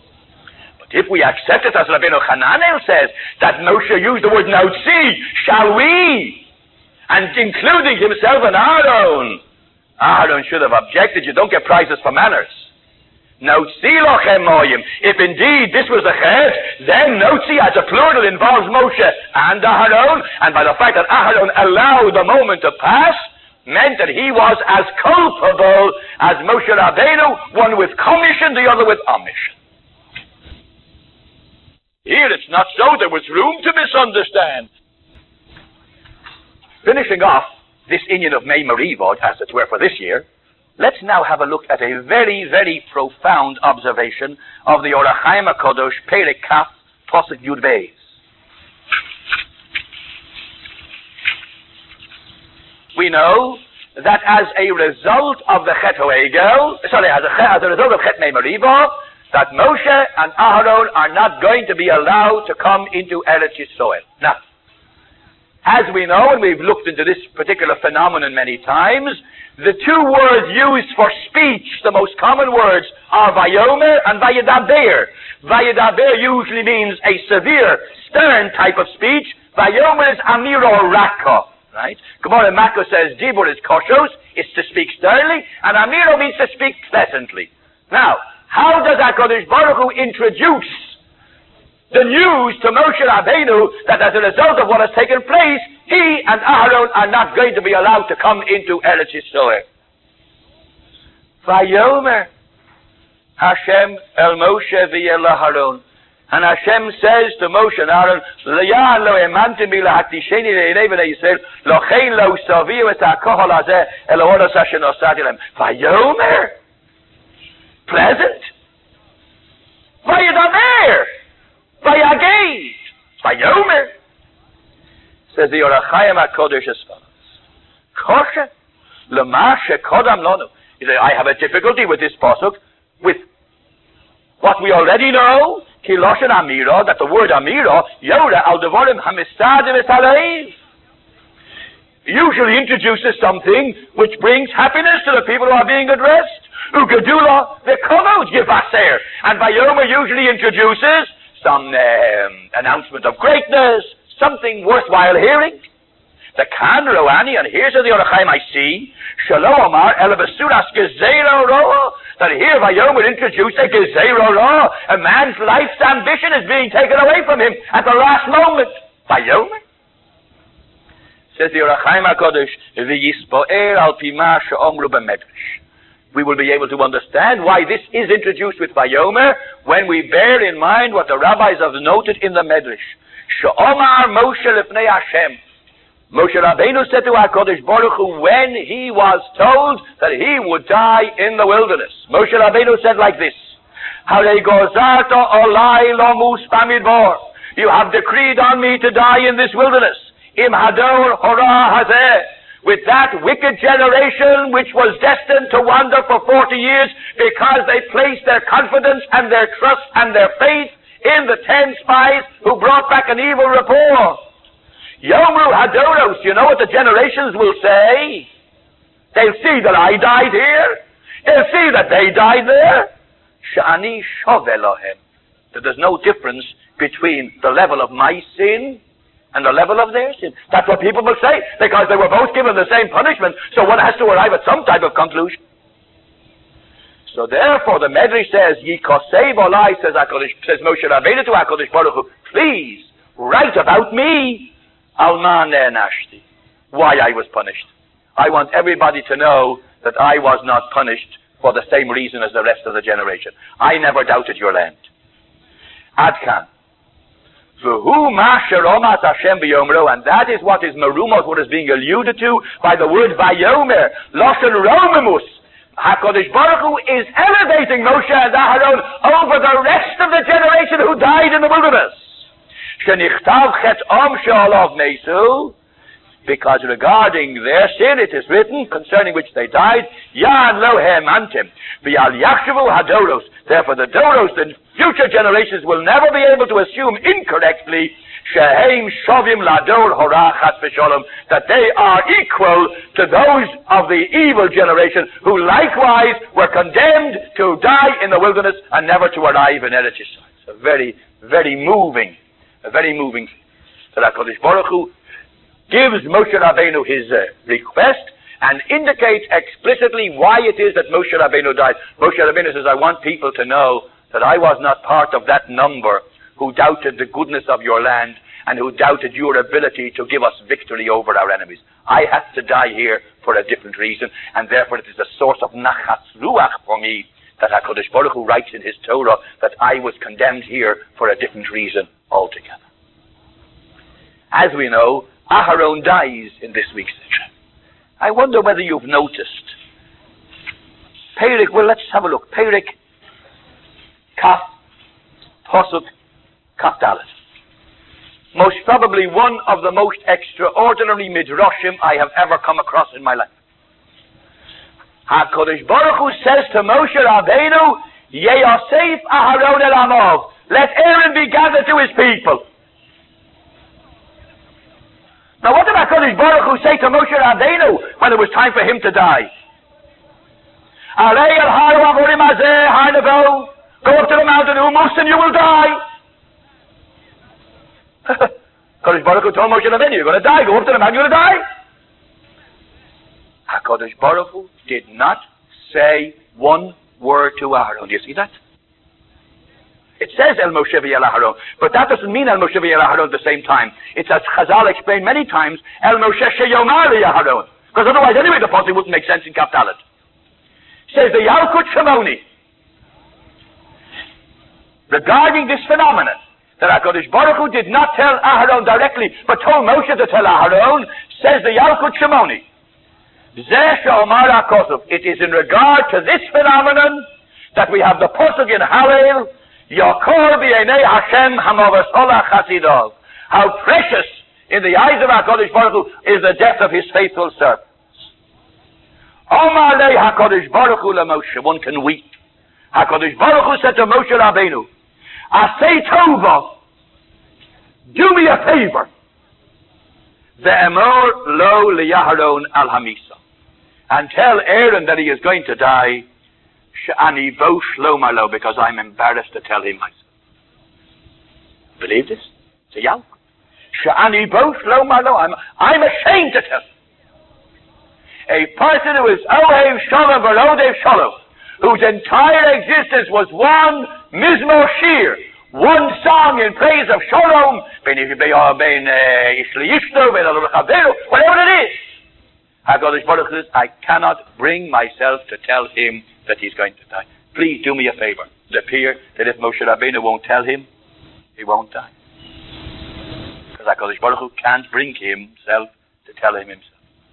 If we accept it as Rabbeinu Hananel says, that Moshe used the word Nautzi, shall we? And including himself and Aaron. Aaron should have objected, you don't get prizes for manners. Nautzi lochem moyim. If indeed this was the chet, then Nautzi as a plural involves Moshe and Aaron, and by the fact that Aaron allowed the moment to pass, meant that he was as culpable as Moshe Rabbeinu, one with commission, the other with omission. Here it's not so. There was room to misunderstand. Finishing off this inyan of Mei Merivod, as it were, for this year, let's now have a look at a very, very profound observation of the Orach Chaim HaKadosh, Perek Kaf, Pasuk Yud Beis. We know that as a result of the Chet Hoegel, sorry, as a, as a result of Chet Mei Meriba, that Moshe and Aharon are not going to be allowed to come into Eretz Yisrael. Now, as we know, and we've looked into this particular phenomenon many times, the two words used for speech, the most common words, are Vayomer and Vayedaber. Vayedaber usually means a severe, stern type of speech. Vayomer is Amiro Raka. Right? Gemara Makko says Dibur is koshos, is to speak sternly, and Amiro means to speak pleasantly. Now, how does HaKadosh Baruch Hu introduce the news to Moshe Rabbeinu that as a result of what has taken place, he and Aharon are not going to be allowed to come into Eretz Yisrael? Vayomer Hashem el Moshe v'yel Aharon. And Hashem says to Moshe and Aaron, L'yan lo emantim bi lahaktisheni le'enei b'nei Yisrael, lochein lo usaviu et ha'kohol hazeh el ha'oros asher nosati lehem. Vayomer. Pleasant. Vayedaber. Vayagid. Vayomer. Says the Orach Chaim HaKodesh as follows. Kosher l'ma shekodam lonu. You say, I have a difficulty with this pasuk, with what we already know, Kiloshen Amira, that the word Amira, Yoda al Devorim Hamisadim es Haleiv, usually introduces something which brings happiness to the people who are being addressed. Ugadula, the Kovod Givaser. And Vayomer usually introduces some um, announcement of greatness, something worthwhile hearing. The Kan Roani, and here's the Orach Chaim I see, Shalom Amar Elabasuras Gezero Roa, that here Vayomer introduced a Gezero Roa, a man's life's ambition is being taken away from him at the last moment. Vayomer? Says the Orach Chaim HaKadosh, V'yispo'er al pima she'omru b'medrash. We will be able to understand why this is introduced with Vayomer when we bear in mind what the rabbis have noted in the Medrash. She'omar Moshe lefnei Hashem. Moshe Rabbeinu said to HaKadosh Baruch Hu when he was told that he would die in the wilderness. Moshe Rabbeinu said like this, Harei gozarta olai lo muspamidbor. You have decreed on me to die in this wilderness. Im hador hora hazeh. With that wicked generation which was destined to wander for forty years because they placed their confidence and their trust and their faith in the ten spies who brought back an evil report. Yomru Hadoros, you know what the generations will say? They'll see that I died here. They'll see that they died there. Sha'ani shove Elohem. That there's no difference between the level of my sin and the level of their sin. That's what people will say, because they were both given the same punishment, so one has to arrive at some type of conclusion. So therefore the Medrash says, Yikosei Bolai, says, says Moshe Rabbeinu to HaKadosh Baruch Hu, please, write about me, Alma Nashti, why I was punished. I want everybody to know that I was not punished for the same reason as the rest of the generation. I never doubted your land. Adkan. V'hu ma sheromas Hashem b'yomro, and that is what is merumos, what is being alluded to by the word vayomer, loshen romimus. HaKadosh Baruch Hu is elevating Moshe and Aharon over the rest of the generation who died in the wilderness. Shenichtav chet'om she'alav nesu, because regarding their sin it is written, concerning which they died, Yan lo he'emantim, v'yal yachshavu hadoros. Therefore the doros, the future generations, will never be able to assume incorrectly, sheheim shovim lador hora chas v'sholom, that they are equal to those of the evil generation who likewise were condemned to die in the wilderness and never to arrive in Eretz Yisrael. It's a very, very moving, a very moving thing. So that HaKadosh Baruch Hu gives Moshe Rabbeinu his uh, request and indicates explicitly why it is that Moshe Rabbeinu died. Moshe Rabbeinu says, I want people to know that I was not part of that number who doubted the goodness of your land and who doubted your ability to give us victory over our enemies. I had to die here for a different reason, and therefore it is a source of nachas ruach for me that HaKadosh Baruch Hu writes in his Torah that I was condemned here for a different reason altogether. As we know, Aharon dies in this week's section. I wonder whether you've noticed. Perik, well, let's have a look. Perik, Kaf, Pasuk, Kaftalet. Most probably one of the most extraordinary midrashim I have ever come across in my life. HaKadosh Baruch Hu says to Moshe Rabbeinu, Yeyosef Aharon el Amav. Let Aaron be gathered to his people. Now what did HaKadosh Baruch Hu say to Moshe Rabbeinu when it was time for him to die? Alei el Har Avorim Hazeh Har Nevo. Go up to the mountain Humus and you will die. HaKadosh Baruch Hu told Moshe Rabbeinu, you're going to die. Go up to the mountain, you're going to die. HaKadosh Baruch Hu did not say one word to Aaron. Do you see that? It says El Moshe v'El Aharon, but that doesn't mean El Moshe v'El Aharon at the same time. It's as Chazal explained many times, El Moshe she'yomar v'Aharon. Because otherwise, anyway, the passage wouldn't make sense in Kaftalet. Says the Yalkut Shimoni, regarding this phenomenon, that HaKadosh Baruch Hu did not tell Aharon directly, but told Moshe to tell Aharon, says the Yalkut Shimoni, Zeh she'omar HaKosov. It is in regard to this phenomenon that we have the pasuk in Hallel, Yakor b'yeinei Hashem hamavas ola chasidov. How precious in the eyes of HaKadosh Baruch Hu is the death of his faithful servants. Omar lei HaKadosh Baruch Hu leMoshe. One can weep. HaKadosh Baruch Hu said to Moshe Rabbeinu, Asei tova, do me a favor. Ve'emor lo liyaharon al hamisa. And tell Aaron that he is going to die. Sh'ani bo shlomar lo, because I'm embarrassed to tell him myself. Believe this? It's a yalk. Sh'ani bo shlomar lo. I'm, I'm ashamed to tell him. A person who is ohev shalom v'rodev shalom, whose entire existence was one mizmor shir, one song in praise of shalom, whatever it is. HaKadosh Baruch Hu says, I cannot bring myself to tell him that he's going to die. Please do me a favor. It appears that if Moshe Rabbeinu won't tell him, he won't die. Because HaKadosh Baruch Hu can't bring himself to tell him himself.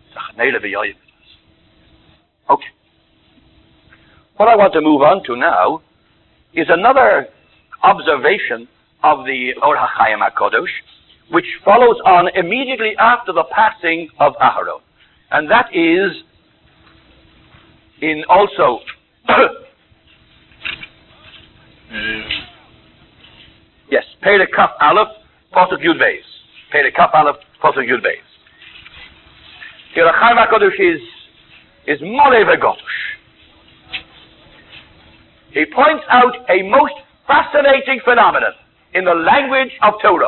Okay. What I want to move on to now is another observation of the Or HaChaim HaKadosh, which follows on immediately after the passing of Aharon. And that is in also yes, Perek Kaf Aleph, Pasuk Yud Beis. Perek Kaf Aleph, Pasuk Yud Beis. The Or HaChaim HaKadosh is is Molei V'Godosh. He points out a most fascinating phenomenon in the language of Torah.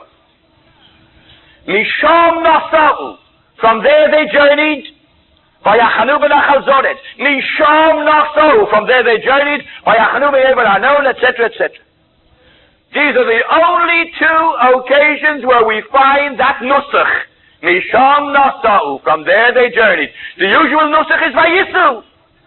Misham Nasa'u. From there they journeyed. Vayachanu b'Nachal Zored. Misham Nasa'u. From there they journeyed. Vayachanu b'Eber Hanon, et cetera, et cetera. These are the only two occasions where we find that nusach. Misham Nasa'u. From there they journeyed. The usual nusach is Vayisu.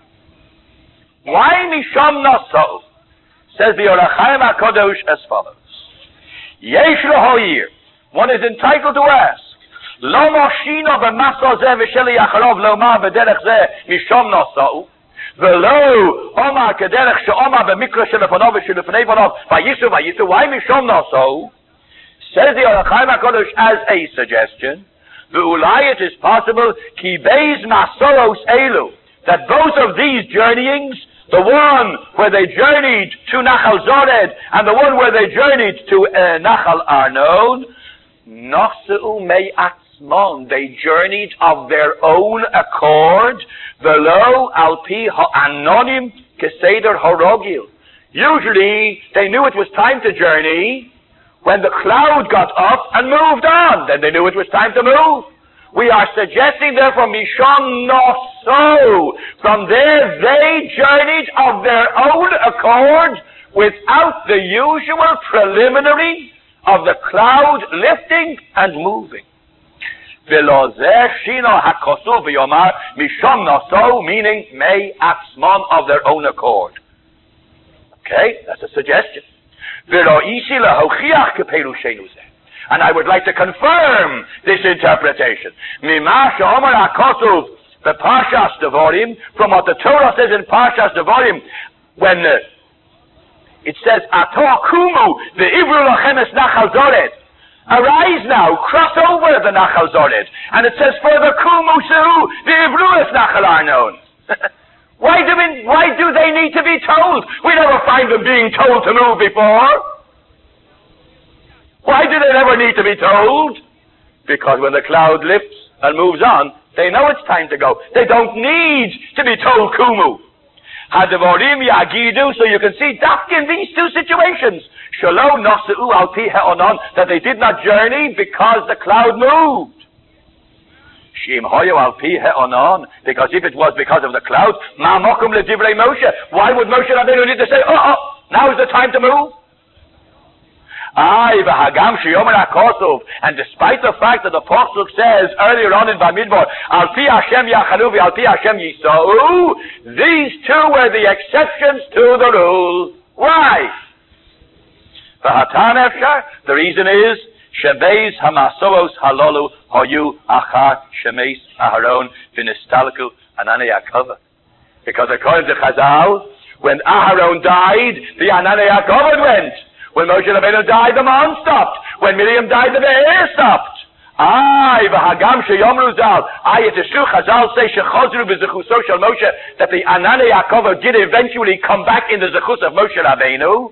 Why Misham Nasa'u? Says the Or HaChaim HaKadosh as follows. Yesh L'Hoyir. One is entitled to ask, Lo Moshino b'Masa Zeh v'Sheli Yacharov Lomar b'Derech Zeh Misham Nasa'u V'lo Omar K'Derech She'omar b'Mikra She'lefanov v'She'lefnei Fanov Vayisu Vayisu. Why Misham Nasa'u? Says the Or HaChaim HaKadosh as a suggestion, V'ulai it is possible Ki Beis Masoros Elu, that both of these journeyings, the one where they journeyed to Nachal Zored and the one where they journeyed to uh, Nachal Arnon, Noseu Mei Atzmon, they journeyed of their own accord, Velo Alpi Ha'anonim Keseder Horogil. Usually, they knew it was time to journey when the cloud got up and moved on. Then they knew it was time to move. We are suggesting therefore Misham Noso. From there they journeyed of their own accord without the usual preliminary of the cloud lifting and moving. Misham Noso, meaning Mei Atzmon, of their own accord. Okay, that's a suggestion. And I would like to confirm this interpretation. Mimasha Omar HaKosov, the Parshas Devarim, from what the Torah says in Parshas Devarim, when uh, It says, Ator kumu, the Ivru lachem es Nachal Zored. Arise now, cross over the Nachal Zored. And it says further, kumu sehu, the Ivru es Nachal Arnon. Why do we, why do they need to be told? We never find them being told to move before. Why do they never need to be told? Because when the cloud lifts and moves on, they know it's time to go. They don't need to be told kumu. Hadavorim yagidu, so you can see that in these two situations, shalom noseu al pi he'onon, that they did not journey because the cloud moved. Shim hoyo al pi he'onon, because if it was because of the cloud, ma mokum ledivrei Moshe. Why would Moshe Rabbeinu need to say, oh, oh, now is the time to move? Ay, v'hagam sheyomer HaKosov, and despite the fact that the Pasuk says earlier on in Bamidbar, al pi Hashem yachalu v'al pi Hashem yisau, these two were the exceptions to the rule. Why? V'hatan efshar, the reason is, shebeis hamasoos halolu hoyu achar shemeis Aharon v'nistalaku ananei akava. Because according to Chazal, when Aharon died, the ananei akava went. When Moshe Rabbeinu died, the man stopped. When Miriam died, the be'er stopped. Ay, v'hagam sheyomru zal. Ay, it is true, Chazal say, shechozru b'zechuso shel Moshe, that the Ananei Yaakov did eventually come back in the zechus of Moshe Rabbeinu.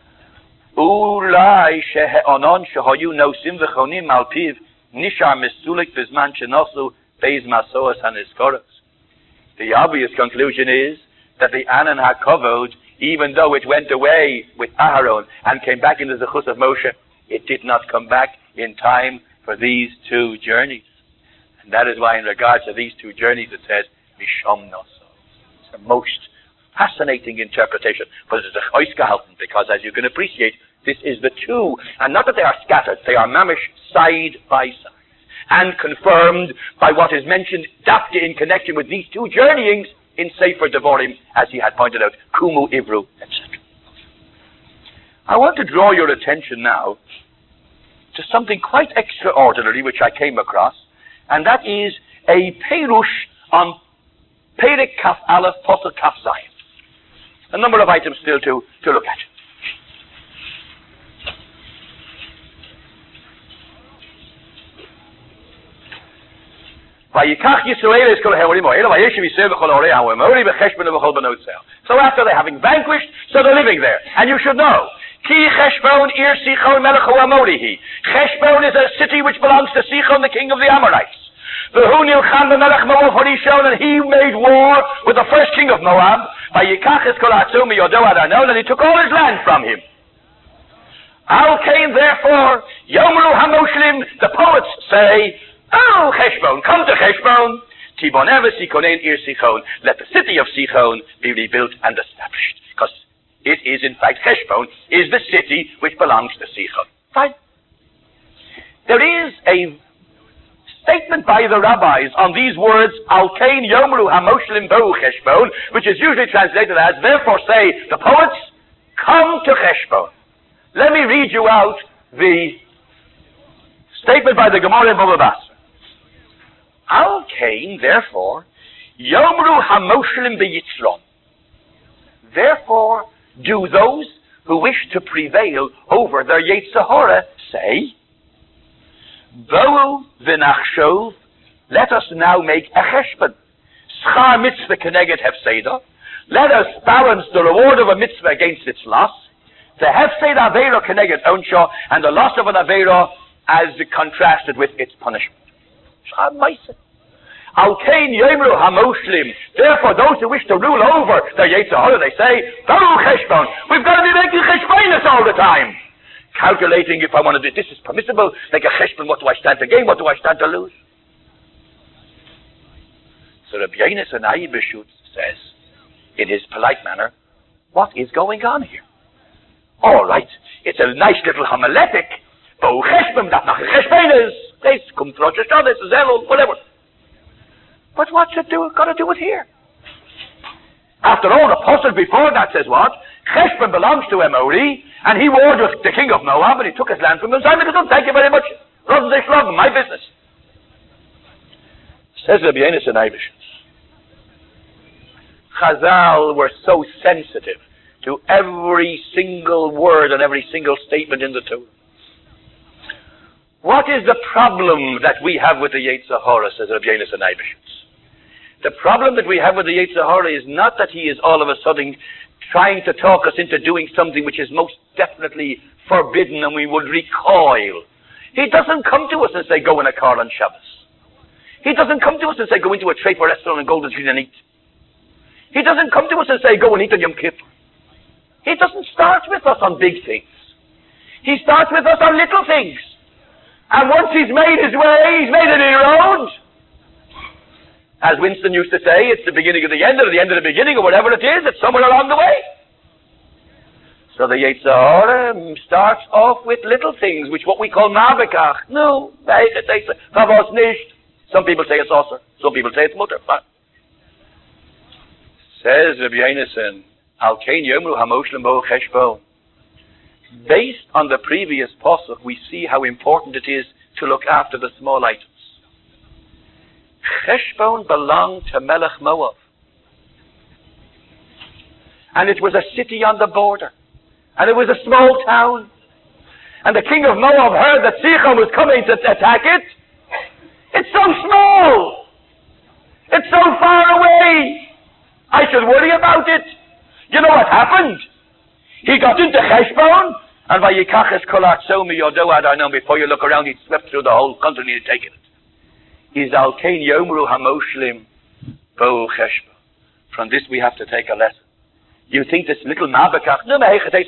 Ulai shehe'onon shehoyu nosim v'chonim al piv, nishar mesulik b'zman shenosu beis masoas hanizkoros. The obvious conclusion is that the Anan HaKavod, even though it went away with Aharon and came back into the zechus of Moshe, it did not come back in time for these two journeys. And that is why in regards to these two journeys it says, Mishom Noso. It's the most fascinating interpretation. But it's a choice gehalten, because as you can appreciate, this is the two. And not that they are scattered, they are mamish side by side. And confirmed by what is mentioned, dafke in connection with these two journeyings, in Sefer Devarim, as he had pointed out, Kumu, Ivru, et cetera. I want to draw your attention now to something quite extraordinary which I came across, and that is a Perush on Perek Kaf Aleph, Posel Kaf Zayin. A number of items still to, to look at. So after they're having vanquished, so they're living there. And you should know, Ki Cheshbon ir Sichon melech hu Amorihi. Cheshbon is a city which belongs to Sichon, the king of the Amorites. V'hu nilchan b'melech Moab Harishon, and he made war with the first king of Moab. Vayikach es kol atzum miyodo ad Arnon, and he took all his land from him. Al Kain, therefore, Yomru Hamoshlim, the poets say, oh, Cheshbon, come to Cheshbon. Tiboneh v'Sikonen ir Sichon. Let the city of Sichon be rebuilt and established. Because it is, in fact, Cheshbon is the city which belongs to Sichon. Fine. There is a statement by the rabbis on these words, Al Kain Yomru Hamoshlim Bo Cheshbon, which is usually translated as, therefore say the poets, come to Cheshbon. Let me read you out the statement by the Gemara in Bava Basra. Al Kain, therefore, Yomru Hamoshlim Beyitzron. Therefore, do those who wish to prevail over their Yetzirah say, Bo'u v'nachshov, let us now make a cheshbon. Schar mitzvah keneged hefseda. Let us balance the reward of a mitzvah against its loss. The hefseda aveira keneged onsha, and the loss of an aveira as contrasted with its punishment. Schar meise. Al Kain Yomru Hamoshlim. Therefore, those who wish to rule over their Yetzirah, they say, Bo'u cheshbon. We've got to be making cheshbonis all the time. Calculating if I want to do this is permissible, like a cheshbon, what do I stand to gain, what do I stand to lose? So Rabbi Yonis Anai B'Shut says, in his polite manner, what is going on here? All right, it's a nice little homiletic, Bo'u cheshbon, that's not a cheshbonis, they come to Rosh Hashanah, it's a Zelul, whatever. But what's it do, got to do with here? After all, the apostle before that says what? Cheshbon belongs to Emori, and he warred with the king of Moab, and he took his land from him. Simon, thank you very much. Rather they flog him, my business. Says Rabbi Yonis and Irish. Chazal were so sensitive to every single word and every single statement in the Torah. What is the problem that we have with the Yetzer Hara, says Rabbi Yonasan Eibeshitz? The problem that we have with the Yetzer Hara is not that he is all of a sudden trying to talk us into doing something which is most definitely forbidden and we would recoil. He doesn't come to us and say, go in a car on Shabbos. He doesn't come to us and say, go into a Trafer restaurant in Golden Street and eat. He doesn't come to us and say, go and eat on Yom Kippur. He doesn't start with us on big things. He starts with us on little things. And once he's made his way, he's made it inroad. As Winston used to say, it's the beginning of the end, or the end of the beginning, or whatever it is, it's somewhere along the way. So the Yetzer Hara starts off with little things, which what we call mavekach. No, some people say it's also, some people say it's mutter. Says Rabbi Yonasan, Al Kain Yomru Hamoshlim Bo Cheshbon. Based on the previous pasuk, we see how important it is to look after the small items. Cheshbon belonged to Melech Moav. And it was a city on the border. And it was a small town. And the king of Moab heard that Sichon was coming to attack it. It's so small. It's so far away. I should worry about it. You know what happened? He got into Cheshbon, and Vayikaches Kolat Somi Yodoad, I know before you look around, he swept through the whole country and he'd taken it. Is Al Kain Yomru Hamoshlim Bo Cheshbon. From this we have to take a lesson. You think this little Mabakach, no,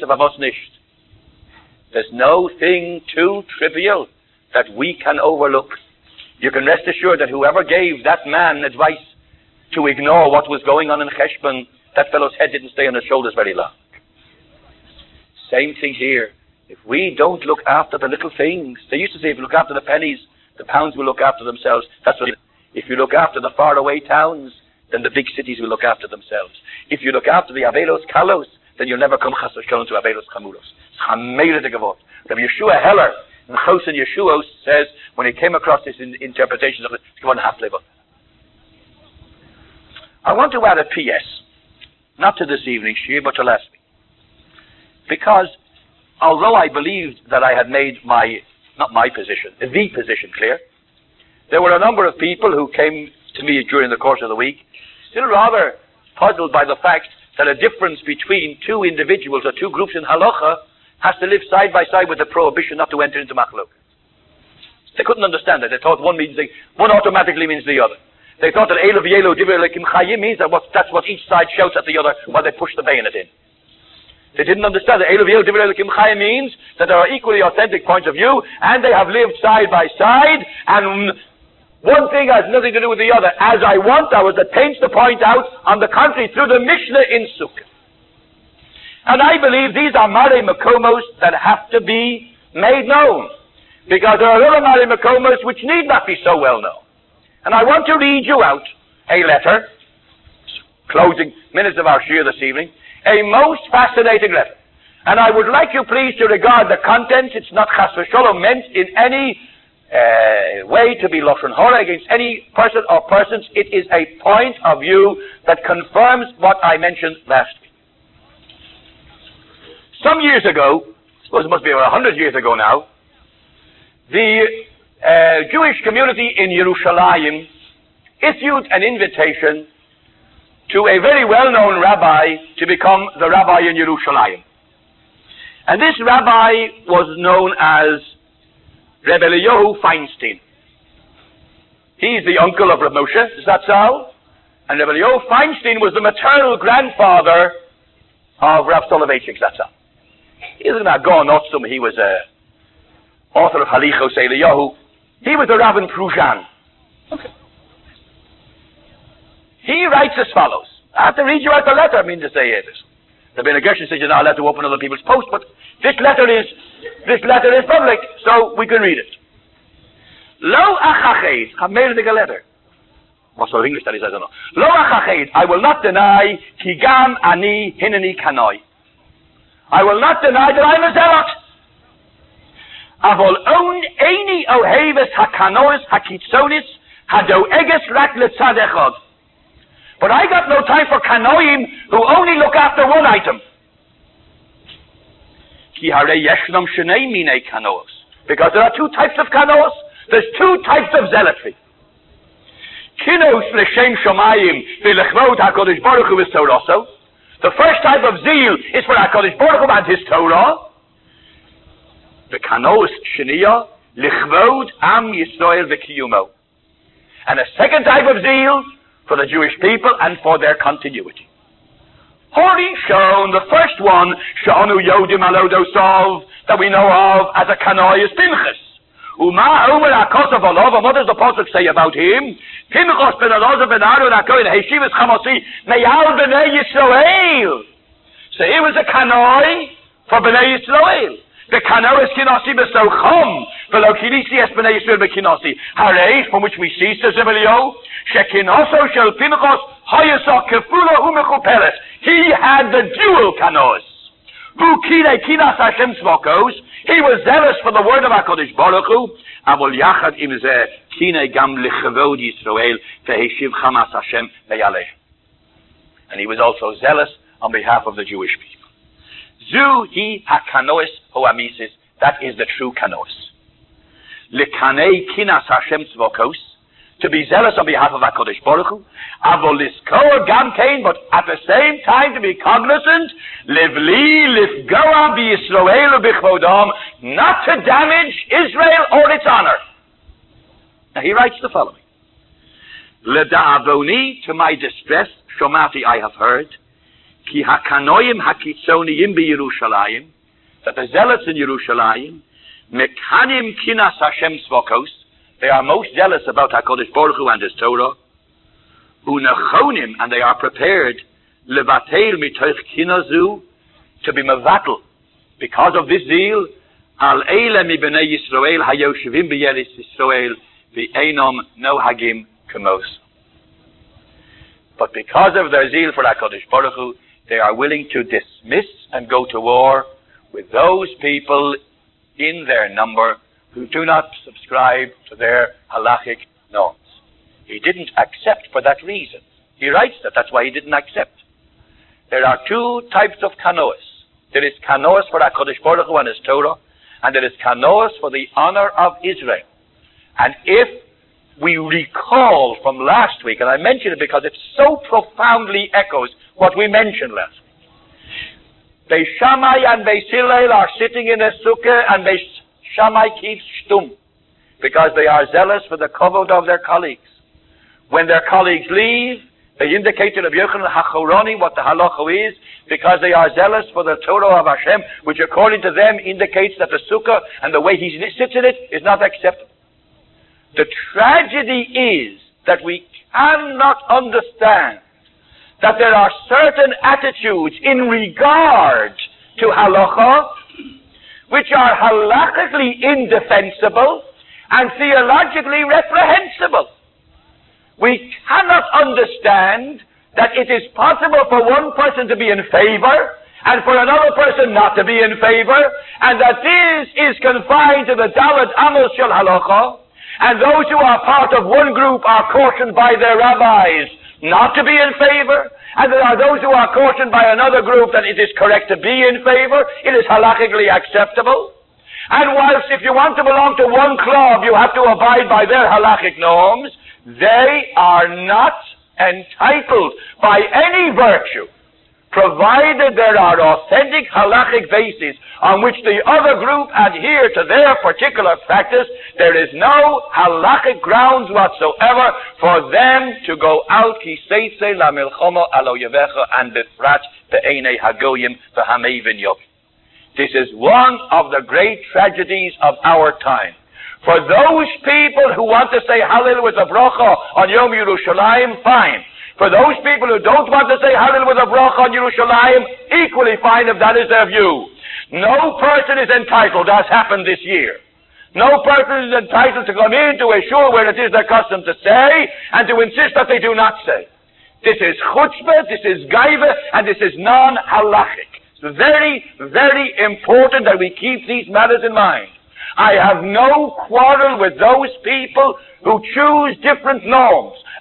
there's no thing too trivial that we can overlook. You can rest assured that whoever gave that man advice to ignore what was going on in Cheshbon, that fellow's head didn't stay on his shoulders very long. Same thing here. If we don't look after the little things, they used to say if you look after the pennies, the pounds will look after themselves. That's what it is. If you look after the faraway towns, then the big cities will look after themselves. If you look after the Avelos Kalos, then you'll never come chas v'shalom to Avelos Chamulos. It's Chameira de Gavot. Rabbi Yeshua Heller in Chosin Yeshuos says, when he came across this in, interpretation of it, I want to add a P S, not to this evening's shir, but to last week. Because although I believed that I had made my, not my position, the position clear, there were a number of people who came to me during the course of the week, still rather puzzled by the fact that a difference between two individuals or two groups in halacha has to live side by side with the prohibition not to enter into machlok. They couldn't understand it. They thought one means the, one automatically means the other. They thought that Elu v'Yelu Divrei Elokim Chayim means that what, that's what each side shouts at the other while they push the bayonet in. They didn't understand that Elu v'Yelu Divrei Elokim Chayim means that there are equally authentic points of view and they have lived side by side, and one thing has nothing to do with the other. As I want, I was attained to point out on the contrary through the Mishnah in Sukkah. And I believe these are Mare Makomos that have to be made known. Because there are other Mare Makomos which need not be so well known. And I want to read you out a letter, closing minutes of our shir this evening, a most fascinating letter. And I would like you please to regard the contents. It's not chas v'sholom meant in any uh, way to be lashon hara against any person or persons. It is a point of view that confirms what I mentioned last week. Some years ago, I suppose it must be about a hundred years ago now, the uh, Jewish community in Yerushalayim issued an invitation to a very well-known rabbi to become the rabbi in Yerushalayim. And this rabbi was known as Rebbe Eliyahu Feinstein. He's the uncle of Rav Moshe, is that so? And Rebbe Eliyahu Feinstein was the maternal grandfather of Rav Soloveitchik, that's so. He was not going Otsum, he was a author of Halichos Eliyahu. He was a Rav in Pruzhan. Okay. He writes as follows. I have to read you out the letter, I mean to say this. The Ben Gershon says you're not allowed to open other people's posts, but this letter is this letter is public, so we can read it. Lo achached, I've made a letter. What sort of English that is, I don't know. Lo achached, I will not deny ki gam ani hineni kanoi. I will not deny that I'm a zealot. Avol on eini oheves hakanois hakitzonis hadoeges rak letzad echad. But I got no time for kanoim who only look after one item. Ki harei yeshnam shnei minei kanoos. Because there are two types of kanoos. There's two types of zealotry. Kinos l'shem shomayim v'lechvod HaKadosh Baruch Hu v'Toraso. The first type of zeal is for HaKadosh Baruch Hu and His Torah. The kanoos shniya l'chvod am Yisrael v'kiyumo. And a second type of zeal for the Jewish people and for their continuity. Hori shown, the first one, Shanu Yodim Alodosov, that we know of as a Kanois Pinchas. Uma Umar Akosov Olov, and what does the Apostle say about him? Pinchas ben Elazar ben Aaron Akoin, Heshivas Chamosi, Meyal B'nai Yisrael. So he was a Kanoi for B'nai Yisrael. The Kanois Kinasi B'Sochom, V'lo Kinisi Es B'nai Yisrael B'Kinasi. Harei, from which we see, says Emilio, Shekinoso Shel Pinchas, Hayasa Kefula Umechuperes. He had the dual Kanois. Who Kine Kinas Hashem Tzvokos. He was zealous for the word of HaKadosh Baruch Hu. Avol Yachad Im Zeh Kine Gam L'Chavod Yisrael V'Heshiv Chamas Hashem V'Yaleh. And he was also zealous on behalf of the Jewish people. Zu Hi HaKanois Hoamisis. That is the true Kanois. L'Kanei Kinas Hashem Tzvokos. To be zealous on behalf of HaKadosh Baruch Hu, Avoliskoa Gam Kain, but at the same time to be cognizant, Livli Livgoa B'Yisrael B'Chvodam, not to damage Israel or its honor. Now he writes the following: Leda'avoni, to my distress, Shomati I have heard, Ki Hakanoim Hakitzoniyim B'Yerushalayim, that the zealots in Yerushalayim, Mekanim Kinas Hashem Tzvokos, they are most jealous about HaKadosh Baruch Hu and His Torah. Unechonim, and they are prepared, levatel mitoch kinazu, to be mevatel, because of this zeal, al eile mi b'nei Yisrael hayoshevim b'yeris Yisrael v'einom nohagim kamos. But because of their zeal for HaKadosh Baruch Hu, they are willing to dismiss and go to war with those people in their number who do not subscribe to their halachic norms. He didn't accept for that reason. He writes that that's why he didn't accept. There are two types of kanoas. There is kanoas for HaKadosh Baruch Hu and His Torah, and there is kanoas for the honor of Israel. And if we recall from last week, and I mention it because it so profoundly echoes what we mentioned last week. Beis Shammai and Beis Hillel are sitting in a sukkah, and Beis Shammai keeps shtum, because they are zealous for the kavod of their colleagues. When their colleagues leave, they indicate to Rabbi Yochanan HaChoroni what the halacha is, because they are zealous for the Torah of Hashem, which according to them indicates that the sukkah and the way he sits in it is not acceptable. The tragedy is that we cannot understand that there are certain attitudes in regard to halacha which are halachically indefensible and theologically reprehensible. We cannot understand that it is possible for one person to be in favor and for another person not to be in favor, and that this is confined to the Dalet Amos Shel Halacha, and those who are part of one group are cautioned by their rabbis not to be in favor, and there are those who are cautioned by another group that it is correct to be in favor, it is halakhically acceptable. And whilst if you want to belong to one club, you have to abide by their halakhic norms, they are not entitled by any virtue, provided there are authentic halakhic bases on which the other group adhere to their particular practice, there is no halakhic grounds whatsoever for them to go out ki seitze la milchama alo yevecha and befrat be'enei hagoyim v'hamevin yob. This is one of the great tragedies of our time. For those people who want to say Hallel with a bracha on Yom Yerushalayim, fine. For those people who don't want to say Hallel with a bracha on Yerushalayim, equally fine if that is their view. No person is entitled, as happened this year. No person is entitled to come into a shul where it is their custom to say, and to insist that they do not say. This is chutzpah, this is gaiva, and this is non-halachic. It's very, very important that we keep these matters in mind. I have no quarrel with those people who choose different norms.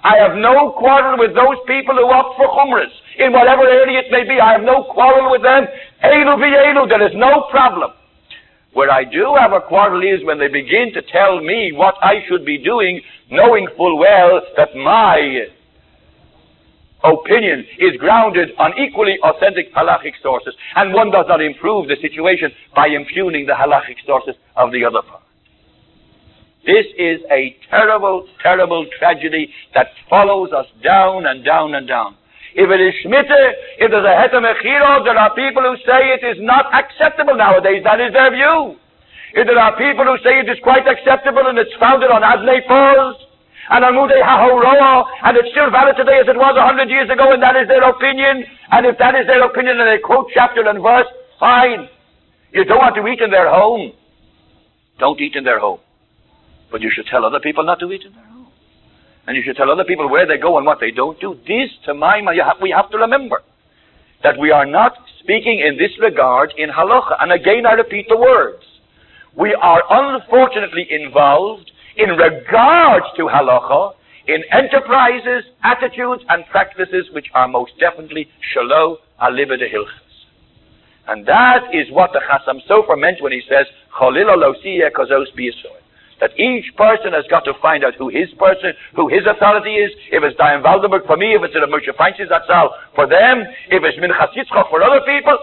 I have no quarrel with those people who opt for chumras, in whatever area it may be. I have no quarrel with them. Elu v'elu, there is no problem. Where I do have a quarrel is when they begin to tell me what I should be doing, knowing full well that my opinion is grounded on equally authentic halachic sources, and one does not improve the situation by impugning the halachic sources of the other part. This is a terrible, terrible tragedy that follows us down and down and down. If it is Shmita, if there's a Heter Mechira, there are people who say it is not acceptable nowadays. That is their view. If there are people who say it is quite acceptable and it's founded on Adnei Pos and on Mudei HaHoroah and it's still valid today as it was a hundred years ago, and that is their opinion, and if that is their opinion and they quote chapter and verse, fine. You don't want to eat in their home. Don't eat in their home. But you should tell other people not to eat in their home. And you should tell other people where they go and what they don't do. This, to my mind, we have to remember that we are not speaking in this regard in halacha. And again, I repeat the words. We are unfortunately involved in regards to halacha in enterprises, attitudes, and practices which are most definitely shelo aliba de hilchas. And that is what the Chasam Sofer meant when he says, Cholila lo siyeh kozos b'Yisrael. That each person has got to find out who his person, who his authority is. If it's Dayan Waldenberg for me, if it's a Moshe Feinstein Zatzal for them, if it's Minchas Yitzchak for other people,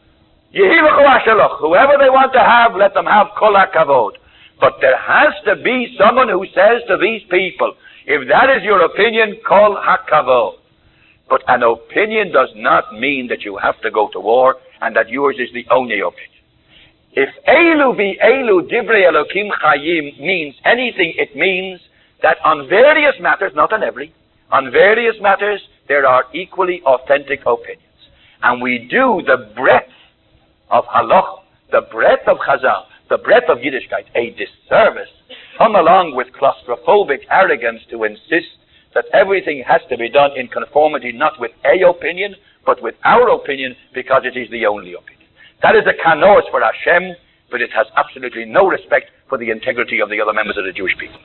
whoever they want to have, let them have kol hakavod. But there has to be someone who says to these people, if that is your opinion, kol hakavod. But an opinion does not mean that you have to go to war and that yours is the only opinion. If Elu vi Elu Divrei Elokim Chayim means anything, it means that on various matters, not on every, on various matters, there are equally authentic opinions. And we do the breadth of halacha, the breadth of chazal, the breadth of Yiddishkeit, a disservice, come along with claustrophobic arrogance to insist that everything has to be done in conformity not with a opinion, but with our opinion, because it is the only opinion. That is a kanos for Hashem, but it has absolutely no respect for the integrity of the other members of the Jewish people.